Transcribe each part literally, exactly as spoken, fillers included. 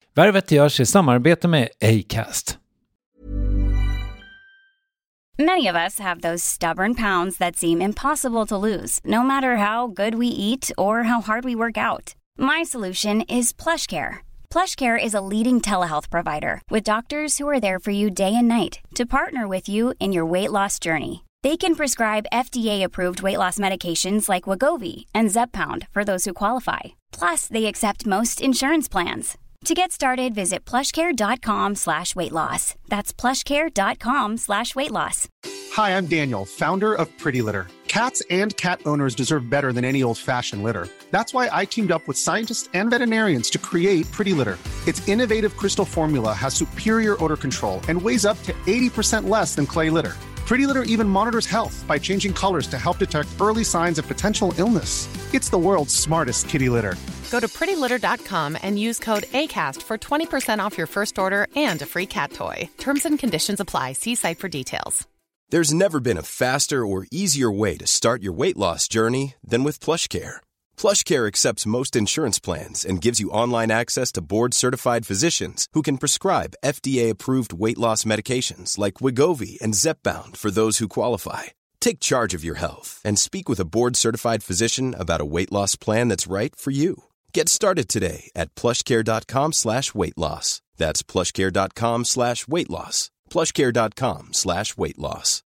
Värvet görs i samarbete med Acast. Many of us have those stubborn pounds that seem impossible to lose, no matter how good we eat or how hard we work out. My solution is PlushCare. PlushCare is a leading telehealth provider with doctors who are there for you day and night to partner with you in your weight loss journey. They can prescribe F D A-approved weight loss medications like Wegovy and Zepbound for those who qualify. Plus, they accept most insurance plans. To get started, visit plushcare.com slash weight loss. That's plushcare.com slash weight loss. Hi, I'm Daniel, founder of Pretty Litter. Cats and cat owners deserve better than any old-fashioned litter. That's why I teamed up with scientists and veterinarians to create Pretty Litter. Its innovative crystal formula has superior odor control and weighs up to eighty percent less than clay litter. Pretty Litter even monitors health by changing colors to help detect early signs of potential illness. It's the world's smartest kitty litter. Go to pretty litter dot com and use code ACAST for twenty percent off your first order and a free cat toy. Terms and conditions apply. See site for details. There's never been a faster or easier way to start your weight loss journey than with PlushCare. PlushCare accepts most insurance plans and gives you online access to board-certified physicians who can prescribe F D A-approved weight loss medications like Wegovy and Zepbound for those who qualify. Take charge of your health and speak with a board-certified physician about a weight loss plan that's right for you. Get started today at plushcare.com slash weight loss. That's plushcare.com slash weight loss. plushcare.com slash weight loss.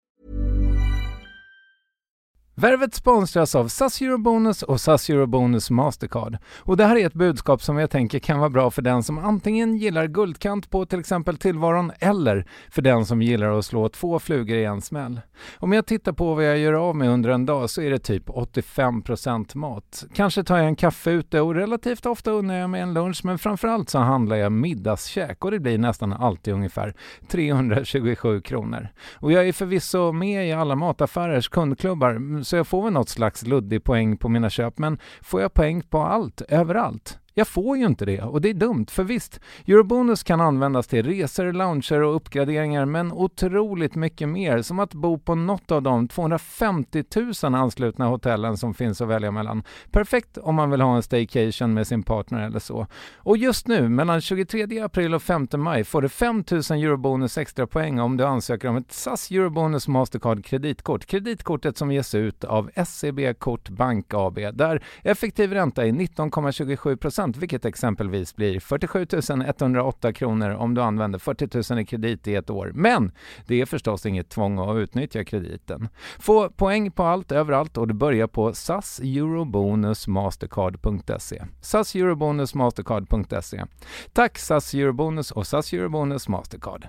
Värvet sponsras av S A S Eurobonus och S A S Eurobonus Mastercard. Och det här är ett budskap som jag tänker kan vara bra för den som antingen gillar guldkant på till exempel tillvaron eller för den som gillar att slå två flugor i en smäll. Om jag tittar på vad jag gör av med under en dag så är det typ åttiofem procent mat. Kanske tar jag en kaffe ute och relativt ofta unnar jag mig en lunch, men framförallt så handlar jag middagskäk och det blir nästan alltid ungefär trehundratjugosju kronor. Och jag är förvisso med i alla mataffärers kundklubbar så jag får väl något slags luddig poäng på mina köp, men får jag poäng på allt, överallt? Jag får ju inte det och det är dumt, för visst, Eurobonus kan användas till resor, lounger och uppgraderingar, men otroligt mycket mer, som att bo på något av de tvåhundrafemtio tusen anslutna hotellen som finns att välja mellan. Perfekt om man vill ha en staycation med sin partner eller så. Och just nu, mellan tjugotredje april och femte maj, får du fem tusen Eurobonus extra poäng om du ansöker om ett S A S Eurobonus Mastercard kreditkort. Kreditkortet som ges ut av S C B Kort Bank A B, där effektiv ränta är nitton komma tjugosju procent, vilket exempelvis blir fyrtiosju tusen etthundraåtta kronor om du använder fyrtio tusen i kredit i ett år. Men det är förstås inget tvång att utnyttja krediten. Få poäng på allt överallt och du börjar på saseurobonusmastercard punkt se. saseurobonusmastercard punkt se. Tack S A S Eurobonus och S A S Eurobonus Mastercard.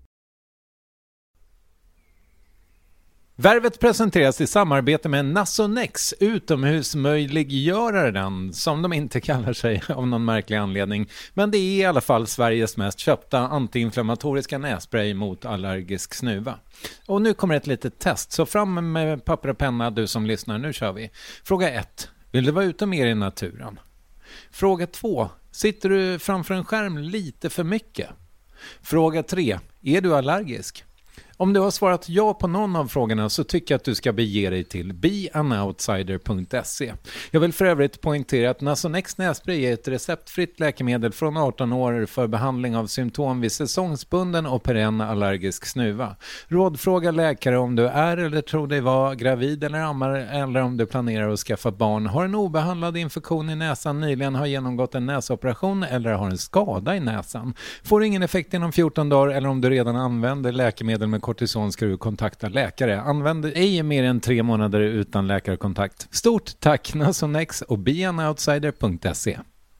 Värvet presenteras i samarbete med Nasonex, utomhusmöjliggöraren, som de inte kallar sig av någon märklig anledning. Men det är i alla fall Sveriges mest köpta antiinflammatoriska nässpray mot allergisk snuva. Och nu kommer ett litet test, så fram med papper och penna du som lyssnar, nu kör vi. Fråga ett. Vill du vara ute mer i naturen? Fråga två. Sitter du framför en skärm lite för mycket? Fråga tre. Är du allergisk? Om du har svarat ja på någon av frågorna så tycker jag att du ska bege dig till be an outsider punkt se. Jag vill för övrigt poängtera att Nasonex nässpray är ett receptfritt läkemedel från arton år för behandling av symptom vid säsongsbunden och perenn allergisk snuva. Rådfråga läkare om du är eller tror dig vara gravid eller ammar, eller om du planerar att skaffa barn, har en obehandlad infektion i näsan, nyligen har genomgått en näsoperation eller har en skada i näsan. Får ingen effekt inom fjorton dagar eller om du redan använder läkemedel med kortison ska du kontakta läkare. Använd ej mer än tre månader utan läkarkontakt. Stort tack Nasonex och be an outsider punkt se.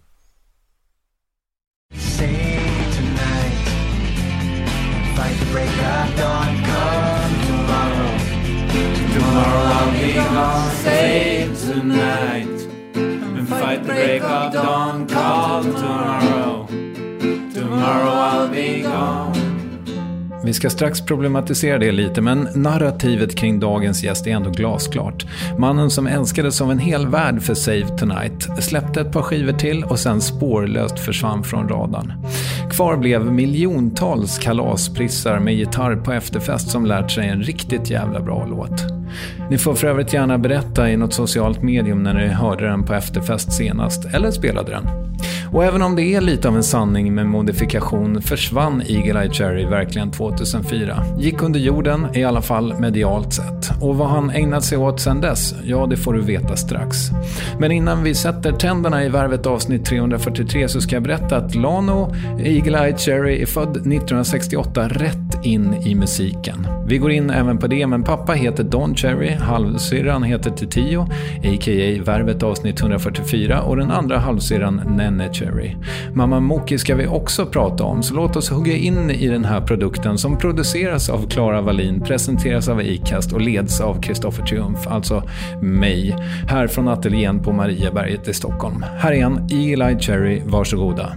Tomorrow I'll be gone, save tonight. And fight the break of dawn, call tomorrow. Tomorrow I'll be gone. Vi ska strax problematisera det lite, men narrativet kring dagens gäst är ändå glasklart. Mannen som älskades av en hel värld för Save Tonight släppte ett par skivor till och sen spårlöst försvann från radarn. Kvar blev miljontals kalasprissar med gitarr på efterfest som lärt sig en riktigt jävla bra låt. Ni får för övrigt gärna berätta i något socialt medium när ni hörde den på efterfest senast eller spelade den. Och även om det är lite av en sanning med modifikation försvann Eagle Eye Cherry verkligen tjugohundrafyra. Gick under jorden i alla fall medialt sett. Och vad han ägnat sig åt sedan dess, ja det får du veta strax. Men innan vi sätter tänderna i Värvet avsnitt trehundrafyrtiotre så ska jag berätta att Lano Eagle Eye Cherry är född nittonhundrasextioåtta rätt in i musiken. Vi går in även på det, men pappa heter Don Cherry, halvsyrran heter Titio, a k a Värvet avsnitt hundrafyrtiofyra, och den andra halvsyrran Nenne Cherry. Mamma Moki ska vi också prata om, så låt oss hugga in i den här produkten som produceras av Clara Wallin, presenteras av Acast och leds av Kristoffer Triumf, alltså mig, här från ateljén på Mariaberget i Stockholm. Här är en Eagle Eye Cherry, varsågoda.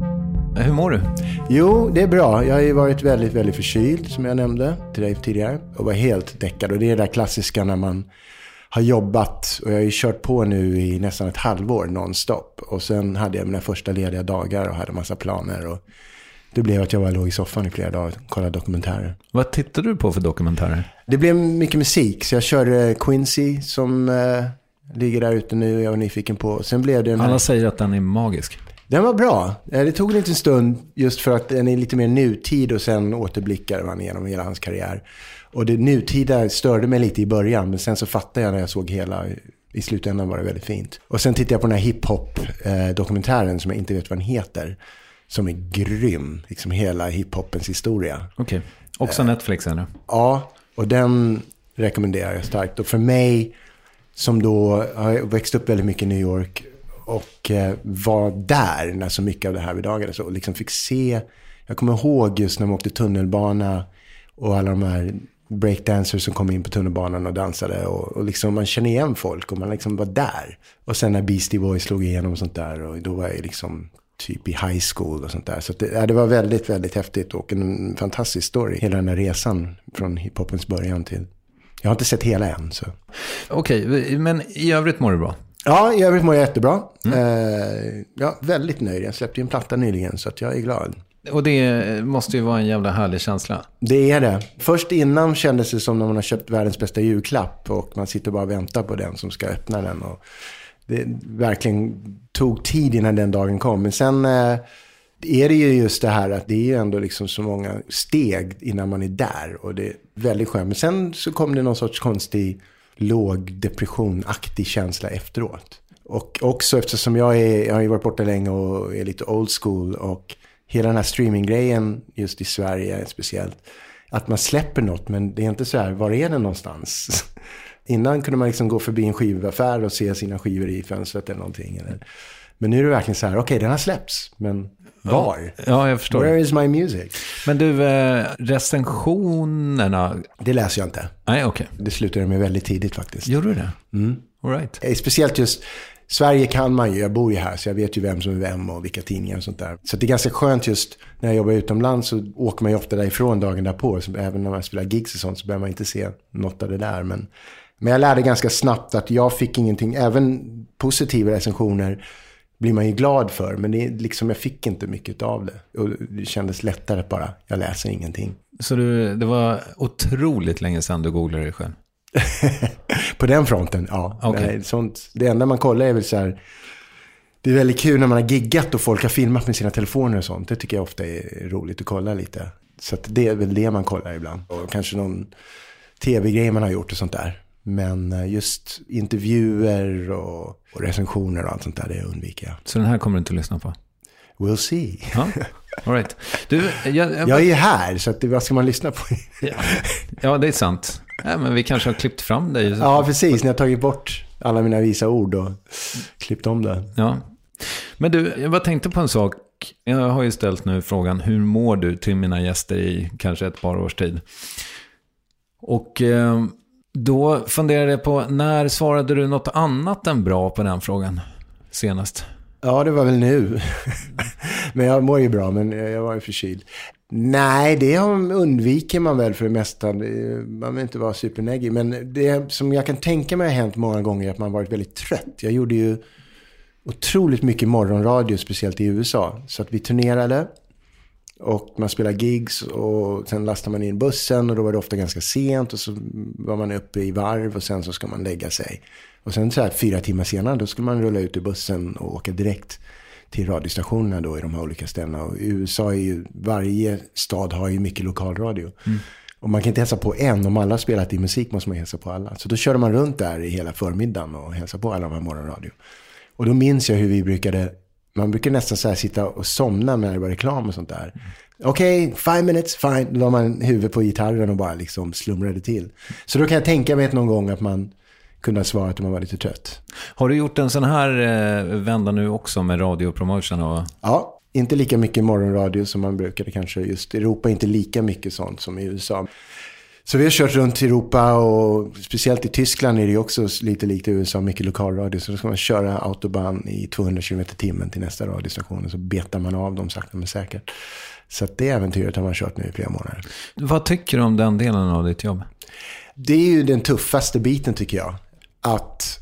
Hur mår du? Jo, det är bra. Jag har ju varit väldigt, väldigt förkyld som jag nämnde till dig tidigare och var helt däckad. Och det är det där klassiska när man har jobbat, och jag har ju kört på nu i nästan ett halvår nonstop. Och sen hade jag mina första lediga dagar och hade massa planer, och det blev att jag var låg i soffan i flera dagar och kollade dokumentärer. Vad tittar du på för dokumentärer? Det blev mycket musik, så jag körde Quincy som eh, ligger där ute nu och jag var nyfiken på. Sen blev det en Alla här... säger att den är magisk. Den var bra. Det tog en liten stund just för att den är lite mer nutid, och sen återblickar man igenom hela hans karriär. Och det nutida störde mig lite i början, men sen så fattade jag när jag såg hela. I slutändan var det väldigt fint. Och sen tittade jag på den här hiphop-dokumentären som jag inte vet vad den heter, som är grym. Liksom hela hiphopens historia. Okej. Okay. Också uh, Netflix eller? Ja, och den rekommenderar jag starkt. Och för mig som då har växt upp väldigt mycket i New York och eh, var där när så mycket av det här vid dagen så liksom fick se, jag kommer ihåg just när man åkte tunnelbana och alla de här breakdancers som kom in på tunnelbanan och dansade, och, och liksom man känner igen folk och man liksom var där. Och sen när Beastie Boys slog igenom och sånt där, och då var jag liksom typ i high school och sånt där. Så det, ja, det var väldigt, väldigt häftigt och en fantastisk story. Hela den här resan från hiphopens början till... Jag har inte sett hela än. Så. Okej, okay, men i övrigt mår du bra? Ja, i övrigt mår jag jättebra. Mm. Eh, ja, väldigt nöjd. Jag släppte ju en platta nyligen, så att jag är glad. Och det måste ju vara en jävla härlig känsla. Det är det. Först innan kändes det som när man har köpt världens bästa julklapp och man sitter bara och väntar på den som ska öppna den. Och det verkligen tog tid innan den dagen kom. Men sen eh, är det ju just det här att det är ju ändå liksom så många steg innan man är där. Och det är väldigt skönt. Men sen så kom det någon sorts konstig låg depressionaktig känsla efteråt. Och också eftersom jag, är, jag har ju varit borta länge och är lite old school, och hela den här streaminggrejen just i Sverige speciellt, att man släpper något, men det är inte så här, var är det någonstans? Innan kunde man liksom gå förbi en skivaffär och se sina skivor i fönstret eller någonting. Eller. Men nu är det verkligen så här, okej, okay, den har släppts, men var? Ja, jag förstår. Where is my music? Men du, recensionerna... Det läser jag inte. Nej, okej. Okay. Det slutade med väldigt tidigt faktiskt. Gjorde du det? Mm. All right. Speciellt just... Sverige kan man ju, jag bor ju här så jag vet ju vem som är vem och vilka tidningar och sånt där. Så det är ganska skönt just när jag jobbar utomlands, så åker man ju ofta därifrån dagen därpå. Så även när man spelar gigs och sånt så behöver man inte se något av det där. Men, men jag lärde ganska snabbt att jag fick ingenting, även positiva recensioner blir man ju glad för. Men det är liksom, jag fick inte mycket av det. Och det kändes lättare bara, jag läser ingenting. Så du, det var otroligt länge sedan du googlade dig själv? På den fronten, ja. Okay. Nej, sånt, det enda man kollar är väl så här, det är väldigt kul när man har giggat och folk har filmat med sina telefoner och sånt. Det tycker jag ofta är roligt att kolla lite. Så att det är väl det man kollar ibland. Och kanske någon tv-grej man har gjort och sånt där. Men just intervjuer och, och recensioner och allt sånt där, det undviker jag. Så den här kommer du inte att lyssna på? We'll see. Ja, all right. Du, jag, jag... jag är ju här, så att det, vad ska man lyssna på? ja. ja, det är sant. Ja, men vi kanske har klippt fram dig. Ja, precis. Ni har tagit bort alla mina visa ord och klippt om det. Ja. Men du, jag bara tänkte på en sak. Jag har ju ställt nu frågan, hur mår du till mina gäster i kanske ett par års tid? Och eh, då funderade jag på, när svarade du något annat än bra på den frågan senast? Ja, det var väl nu. Men jag mår ju bra, men jag var ju förkyld. Nej, det undviker man väl för det mesta. Man vill inte vara supernäggig. Men det som jag kan tänka mig har hänt många gånger är att man varit väldigt trött. Jag gjorde ju otroligt mycket morgonradio, speciellt i U S A. Så att vi turnerade och man spelade gigs och sen lastade man in bussen och då var det ofta ganska sent och så var man uppe i varv och sen så ska man lägga sig. Och sen så här fyra timmar senare då skulle man rulla ut ur bussen och åka direkt till radiostationerna då i de här olika städerna. Och i U S A är ju, varje stad har ju mycket lokalradio. Mm. Och man kan inte hälsa på en, om alla har spelat i musik måste man hälsa på alla. Så då körde man runt där i hela förmiddagen och hälsa på alla de här morgonradio. Och då minns jag hur vi brukade, man brukar nästan så här sitta och somna när det var reklam och sånt där. Mm. Okej, okay, five minutes, fine. Då la man huvudet på gitarren och bara liksom slumrade till. Så då kan jag tänka mig någon gång att man kunde svara att man var lite trött. Har du gjort en sån här eh, vända nu också med radiopromotion? Och... Ja, inte lika mycket morgonradio som man brukade kanske. Just i Europa inte lika mycket sånt som i U S A. Så vi har kört runt i Europa och speciellt i Tyskland är det också lite likt i U S A, mycket lokalradio. Så då ska man köra autobahn i tvåhundra kilometer i timmen till nästa radiostation och så betar man av dem sakta men säkert. Så att det äventyret har man kört nu i flera månader. Vad tycker du om den delen av ditt jobb? Det är ju den tuffaste biten tycker jag. Att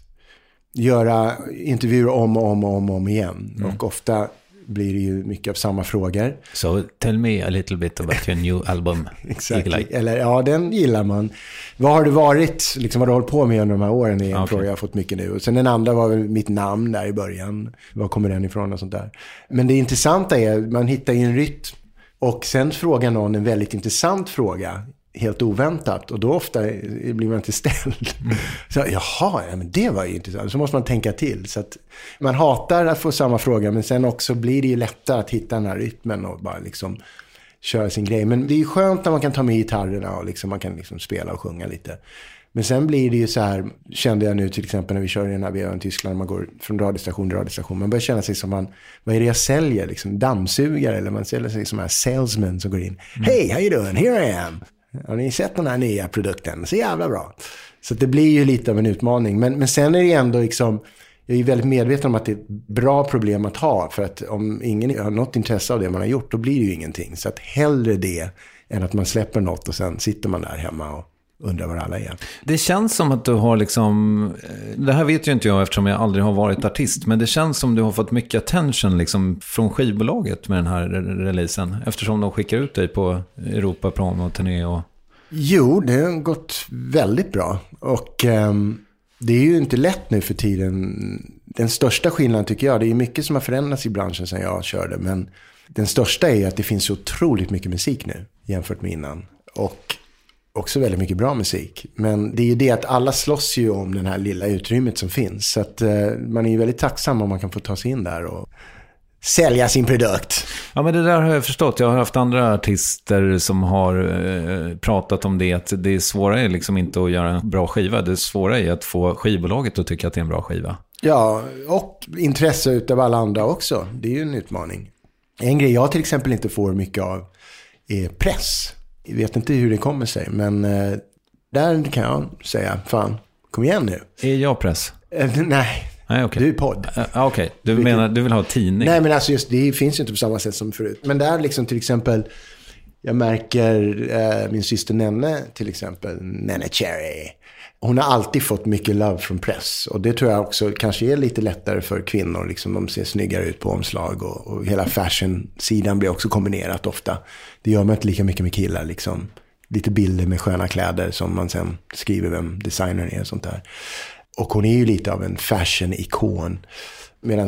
göra intervjuer om och om och om, och om igen. Mm. Och ofta blir det ju mycket av samma frågor. So tell me a little bit about your new album. Exakt. Eller ja, den gillar man. Vad har du varit, liksom vad har du hållit på med under de här åren är en okay. fråga jag har fått mycket nu. Och sen den andra var väl mitt namn där i början. Var kommer den ifrån och sånt där. Men det intressanta är, man hittar ju en rytm. Och sen frågar någon en väldigt intressant fråga. Helt oväntat. Och då ofta blir man inte ställd. Mm. Så, jaha, ja, men det var ju intressant. Så måste man tänka till. Så att man hatar att få samma fråga. Men sen också blir det ju lättare att hitta den här rytmen. Och bara liksom köra sin grej. Men det är ju skönt när man kan ta med gitarrerna. Och liksom, man kan liksom spela och sjunga lite. Men sen blir det ju så här. Kände jag nu till exempel när vi kör i den här bilen i Tyskland. Man går från radiostation till radiostation. Man börjar känna sig som man. Vad är det jag säljer? Liksom dammsugare. Eller man säljer sig som här salesman som går in. Mm. Hey, how you doing? Here I am. Har ni sett den här nya produkten? Så jävla bra. Så det blir ju lite av en utmaning. Men, men sen är det ändå liksom, jag är väldigt medveten om att det är ett bra problem att ha. För att om ingen har något intresse av det man har gjort, då blir det ju ingenting. Så att hellre det än att man släpper något och sen sitter man där hemma och undrar var alla är. Det känns som att du har liksom, det här vet ju inte jag eftersom jag aldrig har varit artist, men det känns som du har fått mycket attention liksom från skivbolaget med den här releasen, eftersom de skickar ut dig på Europa-prom och turné och... Jo, det har gått väldigt bra och um, det är ju inte lätt nu för tiden. Den största skillnaden tycker jag, det är mycket som har förändrats i branschen sedan jag körde, men den största är att det finns så otroligt mycket musik nu jämfört med innan och också väldigt mycket bra musik. Men det är ju det att alla slåss ju om den här lilla utrymmet som finns. Så att eh, man är ju väldigt tacksam om man kan få ta sig in där och sälja sin produkt. Ja, men det där har jag förstått. Jag har haft andra artister som har eh, pratat om det. Att det är svårare liksom inte att göra en bra skiva. Det är svårare att få skivbolaget att tycka att det är en bra skiva. Ja, och intresse utav alla andra också. Det är ju en utmaning. En grej jag till exempel inte får mycket av är press. Jag vet inte hur det kommer sig, men eh, där kan jag säga, fan, kom igen nu. Är jag press? Eh, nej, nej okay. Du är podd. Uh, Okej, okay. Du Vilket, menar, du vill ha tidning? Nej, men alltså just det finns ju inte på samma sätt som förut. Men där liksom till exempel, jag märker eh, min syster Nenne till exempel, Nenne Cherry. Hon har alltid fått mycket love från press. Och det tror jag också kanske är lite lättare för kvinnor. Liksom, de ser snyggare ut på omslag. Och, och hela fashion-sidan blir också kombinerat ofta. Det gör man inte lika mycket med killar. Liksom. Lite bilder med sköna kläder som man sen skriver vem designern är och sånt där. Och hon är ju lite av en fashion-ikon. Medan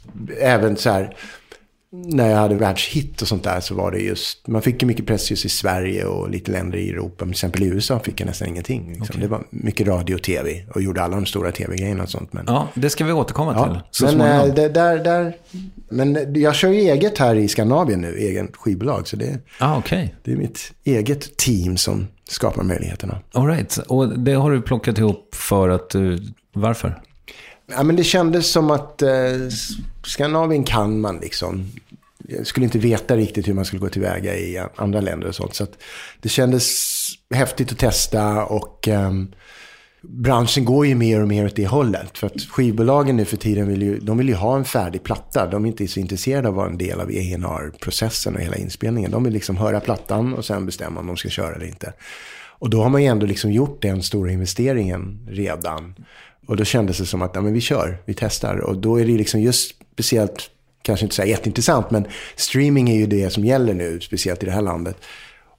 även så här... När jag hade världshit och sånt där så var det just... Man fick ju mycket press just i Sverige och lite länder i Europa. Men till exempel i U S A fick jag nästan ingenting. Liksom. Okay. Det var mycket radio och tv. Och gjorde alla de stora tv-grejerna och sånt. Men... Ja, det ska vi återkomma ja, till. Så men, äh, det, där, där, men jag kör ju eget här i Skandinavien nu. Egen skivbolag. Så det, ah, okay. det är mitt eget team som skapar möjligheterna. All right. Och det har du plockat ihop för att du... Varför? Ja, men det kändes som att eh, Skandinavien kan man liksom. Jag skulle inte veta riktigt hur man skulle gå tillväga i andra länder och sånt. Så att det kändes häftigt att testa och eh, branschen går ju mer och mer åt det hållet. För att skivbolagen nu för tiden vill ju, de vill ju ha en färdig platta. De är inte så intresserade av att vara en del av E N R-processen och hela inspelningen. De vill liksom höra plattan och sen bestämma om de ska köra eller inte. Och då har man ju ändå liksom gjort den stora investeringen redan. Och då kändes det som att ja, men vi kör, vi testar. Och då är det liksom just speciellt, kanske inte så här jätteintressant, men streaming är ju det som gäller nu, speciellt i det här landet.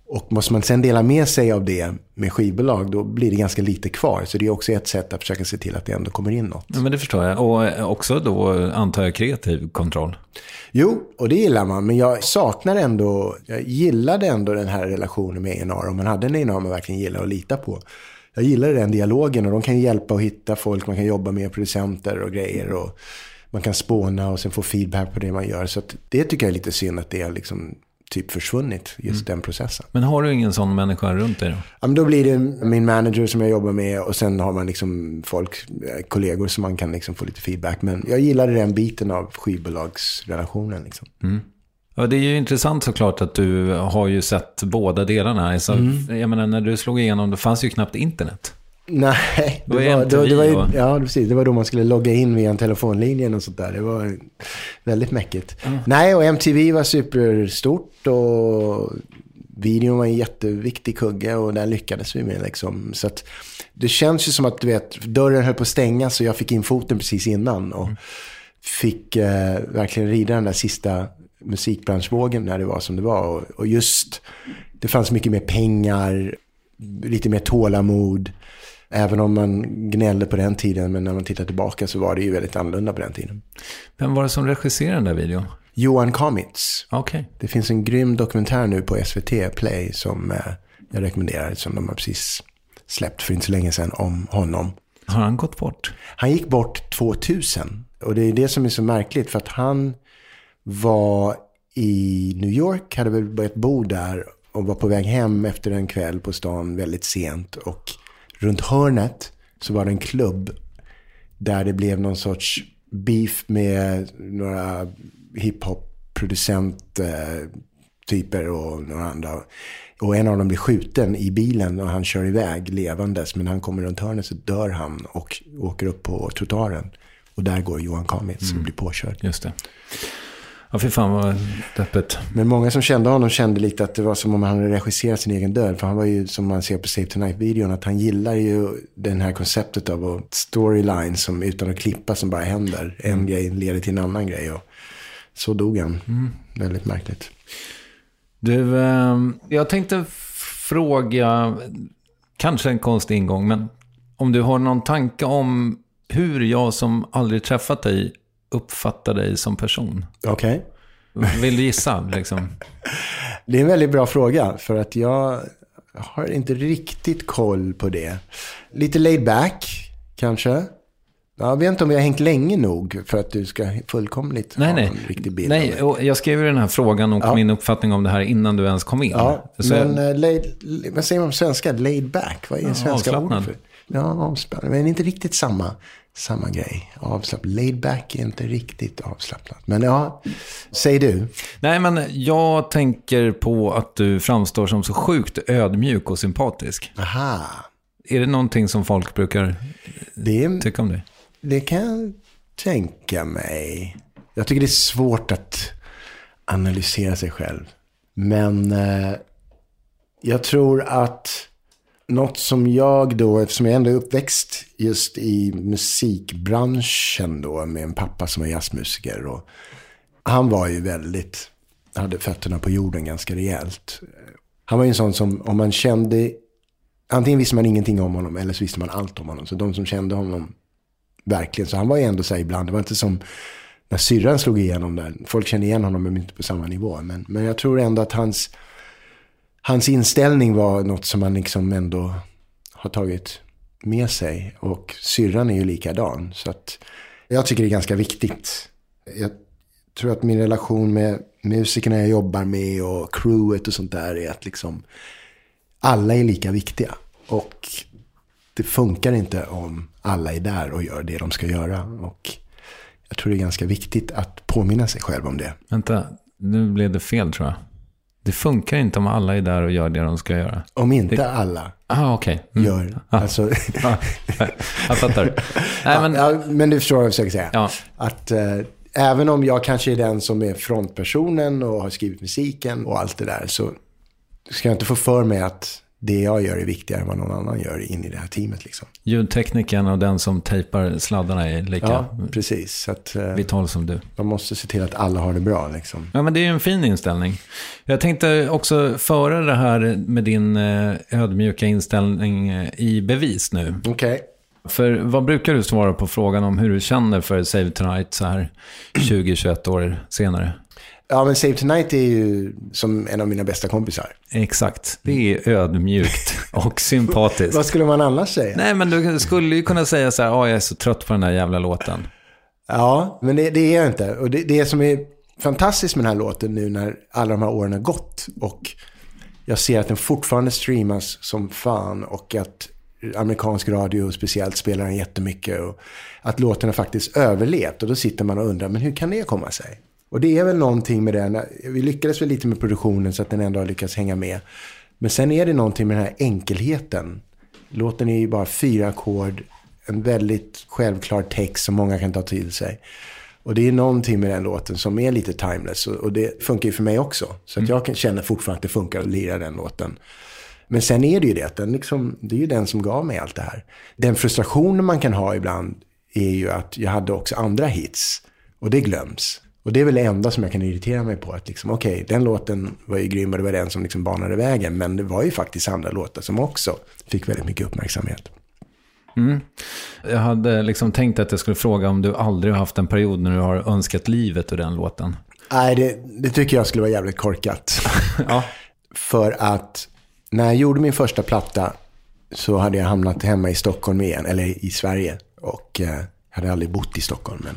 Och måste man sen dela med sig av det med skivbolag, då blir det ganska lite kvar. Så det är också ett sätt att försöka se till att det ändå kommer in något. Ja, men det förstår jag. Och också då antar jag kreativ kontroll. Jo, och det gillar man. Men jag saknar ändå, jag gillade ändå den här relationen med A and R. Om man hade en A and R man verkligen gillar att lita på. Jag gillar den dialogen och de kan hjälpa att hitta folk. Man kan jobba med producenter och grejer och man kan spåna och sen få feedback på det man gör. Så att det tycker jag är lite synd att det är liksom typ försvunnit, just mm. den processen. Men har du ingen sån människa runt dig då? Ja, men då blir det min manager som jag jobbar med och sen har man liksom folk, kollegor som man kan liksom få lite feedback. Men jag gillade den biten av skivbolagsrelationen liksom. Mm. Ja, det är ju intressant såklart att du har ju sett båda delarna. Alltså, mm. Jag menar, när du slog igenom, det fanns ju knappt internet. Nej, det var, var, då, det var ju, ja, precis, det var då man skulle logga in via en telefonlinje och sånt där. Det var väldigt mäckigt. Mm. Nej, och M T V var superstort och videon var en jätteviktig kugge och där lyckades vi med liksom. Så att det känns ju som att du vet, dörren höll på att stänga så jag fick in foten precis innan och mm. fick eh, verkligen rida den där sista musikbranschvågen när det var som det var. Och, och just, det fanns mycket mer pengar, lite mer tålamod. Även om man gnällde på den tiden, men när man tittar tillbaka så var det ju väldigt annorlunda på den tiden. Vem var det som regisserade den där videon? Johan Kamitz. Okay. Det finns en grym dokumentär nu på S V T Play som eh, jag rekommenderar, som de har precis släppt för inte så länge sedan om honom. Har han gått bort? Han gick bort tvåtusen. Och det är det som är så märkligt för att han var i New York, hade väl börjat bo där och var på väg hem efter en kväll på stan väldigt sent och runt hörnet så var det en klubb där det blev någon sorts beef med några hiphop-producent-typer och några andra. Och en av dem blir skjuten i bilen och han kör iväg levandes. Men när han kommer runt hörnet så dör han och åker upp på trottoaren. Och där går Johan Kamitz mm. och blir påkörd. Just det. Ja, för fan vad deppet. Men många som kände honom kände lite att det var som om han hade regisserat sin egen död. För han var ju, som man ser på Save Tonight-videon, att han gillar ju den här konceptet av storyline som utan att klippa som bara händer. En mm. grej leder till en annan grej och så dog han. Mm. Väldigt märkligt. Du, eh, jag tänkte fråga, kanske en konstig ingång, men om du har någon tanke om hur jag som aldrig träffat dig uppfattar dig som person. Okej. Okay. Vill du gissa liksom? Det är en väldigt bra fråga för att jag har inte riktigt koll på det. Lite laid back kanske. Jag vet inte om vi har hängt länge nog för att du ska fullkomligt nej, ha nej. en riktig bild. Nej, och jag skrev ju den här frågan och ja. min uppfattning om det här innan du ens kom in. Ja, så men jag... laid, vad säger man på svenska? Laid back, vad är ja, svenska ord för? Ja, avslappnad. Men inte riktigt samma, samma grej. Avslappnad. Laid back är inte riktigt avslappnat. Men ja, säg du. Nej, men jag tänker på att du framstår som så sjukt ödmjuk och sympatisk. Aha. Är det någonting som folk brukar det är, tycka om dig? Det kan jag tänka mig. Jag tycker det är svårt att analysera sig själv. Men eh, jag tror att något som jag då, eftersom jag ändå är uppväxt just i musikbranschen då med en pappa som var jazzmusiker och han var ju väldigt, hade fötterna på jorden ganska rejält. Han var ju en sån som om man kände, antingen visste man ingenting om honom eller så visste man allt om honom. Så de som kände honom verkligen, så han var ju ändå så ibland, det var inte som när syrran slog igenom där. Folk kände igen honom men inte på samma nivå. Men, men jag tror ändå att hans Hans inställning var något som man liksom ändå har tagit med sig. Och syrran är ju likadan. Så att jag tycker det är ganska viktigt. Jag tror att min relation med musikerna jag jobbar med och crewet och sånt där är att liksom alla är lika viktiga. Och det funkar inte om alla är där och gör det de ska göra. Och jag tror det är ganska viktigt att påminna sig själv om det. Vänta, nu blev det fel tror jag. Det funkar inte om alla är där och gör det de ska göra. Om inte det... alla ah, okay. mm. gör. Ah. Alltså... ah. Jag fattar. Nej, men... Ja, ja, men du förstår vad jag försöker säga. Ja. Att eh, även om jag kanske är den som är frontpersonen och har skrivit musiken och allt det där, så ska jag inte få för mig att det jag gör är viktigare än vad någon annan gör in i det här teamet. Liksom. Ljudtekniken och den som tejpar sladdarna är lika ja, precis. Så att, eh, vital som du. Man måste se till att alla har det bra. Liksom. Ja, men det är ju en fin inställning. Jag tänkte också föra det här med din eh, ödmjuka inställning i bevis nu. Okej. Okay. För vad brukar du svara på frågan om hur du känner för Save Tonight så här tjugo tjugoett år senare? Ja, men Save Tonight är ju som en av mina bästa kompisar. Exakt, det är ödmjukt och sympatiskt. Vad skulle man annars säga? Nej, men du skulle ju kunna säga så här, ja, jag är så trött på den där jävla låten. Ja, men det, det är jag inte. Och det, det som är fantastiskt med den här låten nu när alla de här åren har gått och jag ser att den fortfarande streamas som fan och att amerikansk radio speciellt spelar den jättemycket och att låten har faktiskt överlevt och då sitter man och undrar, men hur kan det komma sig? Och det är väl någonting med den, vi lyckades väl lite med produktionen så att den ändå har lyckats hänga med. Men sen är det någonting med den här enkelheten. Låten är ju bara fyra ackord, en väldigt självklar text som många kan ta till sig. Och det är någonting med den låten som är lite timeless och det funkar ju för mig också. Så att jag kan känna fortfarande att det funkar att lira den låten. Men sen är det ju det att den liksom, det är ju den som gav mig allt det här. Den frustrationen man kan ha ibland är ju att jag hade också andra hits och det glöms. Och det är väl det enda som jag kan irritera mig på. Att liksom, okej, okay, den låten var ju grym och det var den som liksom banade vägen. Men det var ju faktiskt andra låtar som också fick väldigt mycket uppmärksamhet. Mm. Jag hade liksom tänkt att jag skulle fråga om du aldrig har haft en period när du har önskat livet ur den låten. Nej, det, det tycker jag skulle vara jävligt korkat. Ja. För att när jag gjorde min första platta så hade jag hamnat hemma i Stockholm igen. Eller i Sverige. Och eh, jag hade aldrig bott i Stockholm, men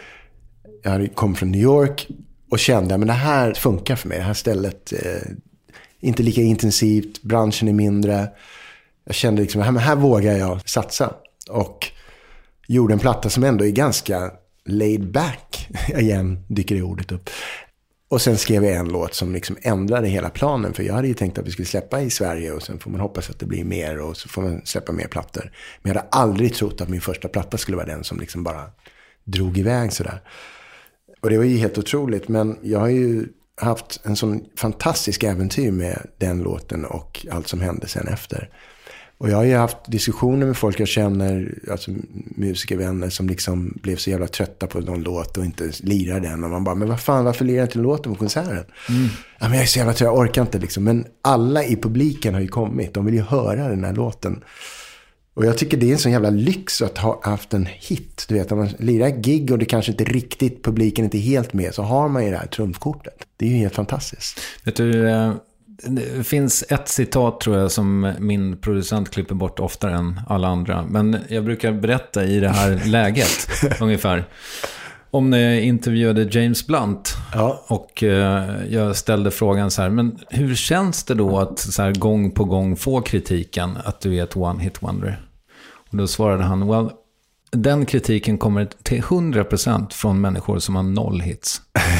jag kom från New York och kände men det här funkar för mig. Det här stället eh, inte lika intensivt, branschen är mindre. Jag kände liksom, här, men här vågar jag satsa. Och gjorde en platta som ändå är ganska laid back. Igen dyker det ordet upp. Och sen skrev jag en låt som liksom ändrade hela planen. För jag hade ju tänkt att vi skulle släppa i Sverige och sen får man hoppas att det blir mer och så får man släppa mer plattor. Men jag hade aldrig trott att min första platta skulle vara den som liksom bara drog iväg sådär. Och det var ju helt otroligt, men jag har ju haft en sån fantastisk äventyr med den låten och allt som hände sen efter. Och jag har ju haft diskussioner med folk jag känner, alltså musikervänner som liksom blev så jävla trötta på någon låt och inte lirar den. Och man bara, men vad fan, varför lirar jag inte låten på konserten? Mm. Ja, men jag är så jävla trött, jag orkar inte liksom. Men alla i publiken har ju kommit, de vill ju höra den här låten. Och jag tycker det är en sån jävla lyx att ha haft en hit. Du vet, om man lirar gig och det kanske inte riktigt, publiken inte är helt med, så har man ju det här trumfkortet. Det är ju helt fantastiskt. Vet du, det finns ett citat tror jag som min producent klipper bort oftare än alla andra. Men jag brukar berätta i det här läget ungefär. Om när jag intervjuade James Blunt ja. och eh, jag ställde frågan så här, men hur känns det då att så här, gång på gång få kritiken att du är ett one-hit wonder? Och då svarade han, well, den kritiken kommer till hundra procent från människor som har noll hits.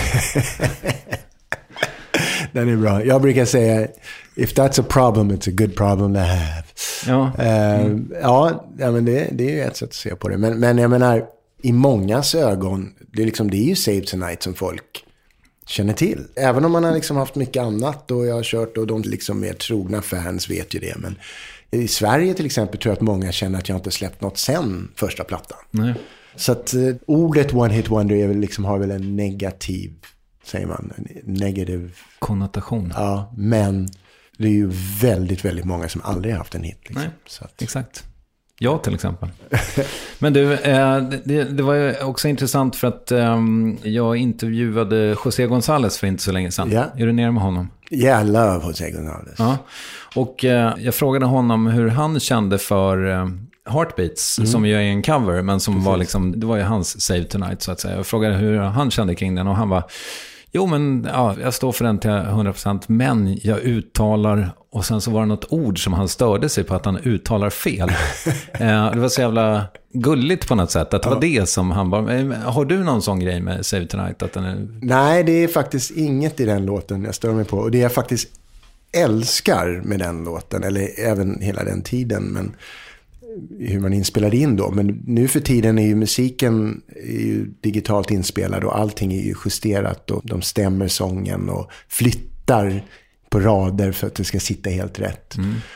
Den är bra. Jag brukar säga, if that's a problem, it's a good problem to have. Ja, uh, mm. ja, ja men det, det är ju ett sätt att se på det. Men, men jag menar, i mångas ögon, det är, liksom, det är ju Save Tonight som folk känner till. Även om man har liksom haft mycket annat och jag har kört och de liksom är trogna fans vet ju det. Men i Sverige till exempel tror jag att många känner att jag inte släppt något sen första plattan. Nej. Så att uh, ordet One Hit Wonder är väl liksom, har väl en negativ, säger man, en negativ konnotation. Ja, men det är ju väldigt, väldigt många som aldrig har haft en hit. Liksom. Nej, så att... exakt. Jag till exempel. Men du, eh, det, det var ju också intressant för att eh, jag intervjuade José González för inte så länge sedan. Yeah. Är du nere med honom? Yeah, I love José González. Ja, och eh, jag frågade honom hur han kände för eh, Heartbeats, mm. som ju är en cover, men som Precis. var liksom, det var ju hans Save Tonight så att säga. Jag frågade hur han kände kring den och han var, jo men ja, jag står för den till hundra procent, men jag uttalar, och sen så var det något ord som han störde sig på att han uttalar fel. eh, det var så jävla gulligt på något sätt, att det var det som han bara, har du någon sån grej med Save Tonight? Att den är... Nej, det är faktiskt inget i den låten jag stör mig på, och det jag faktiskt älskar med den låten, eller även hela den tiden, men hur man inspelade in då. Men nu för tiden är ju musiken är ju digitalt inspelad och allting är ju justerat och de stämmer sången och flyttar på rader för att det ska sitta helt rätt. Mm.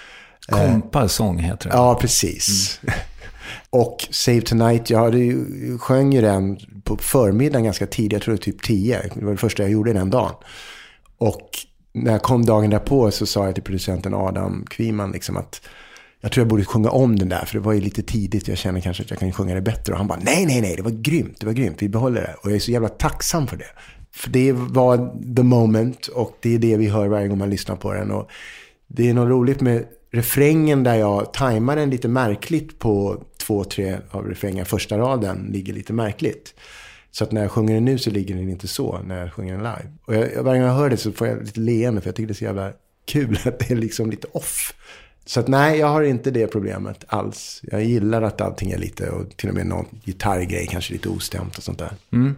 Kompasång heter det. Ja, precis. Mm. Och Save Tonight, jag hade ju, sjöng ju den på förmiddagen ganska tidigt, jag tror det var typ tio. Det var det första jag gjorde den dagen. Och när jag kom dagen därpå så sa jag till producenten Adam Kviman liksom att jag tror jag borde sjunga om den där, för det var ju lite tidigt, jag känner kanske att jag kan sjunga det bättre. Och han bara, nej, nej, nej, det var grymt, det var grymt, vi behåller det. Och jag är så jävla tacksam för det. För det var the moment, och det är det vi hör varje gång man lyssnar på den. Och det är något roligt med refrängen där jag tajmar den lite märkligt på två, tre av refrängen. Första raden ligger lite märkligt. Så att när jag sjunger den nu så ligger den inte så när jag sjunger den live. Och jag, varje gång jag hör det så får jag lite leende, för jag tycker det är så jävla kul att det är liksom lite off. Så att nej, jag har inte det problemet alls. Jag gillar att allting är lite, och till och med någon gitarrgrej kanske lite ostämt och sånt där. Mm.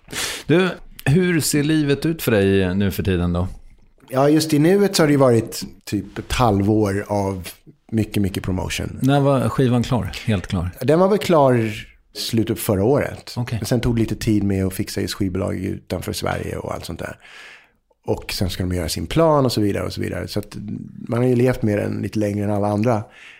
Du, hur ser livet ut för dig nu för tiden då? Ja, just i nuet så har det varit typ ett halvår av mycket, mycket promotion. När var skivan klar? Helt klar? Den var väl klar slutet förra året. Okay. Sen tog det lite tid med att fixa i skivbolag utanför Sverige och allt sånt där. Och sen ska de göra sin plan och så vidare och så vidare. Så att man har ju levt med den lite längre än alla andra.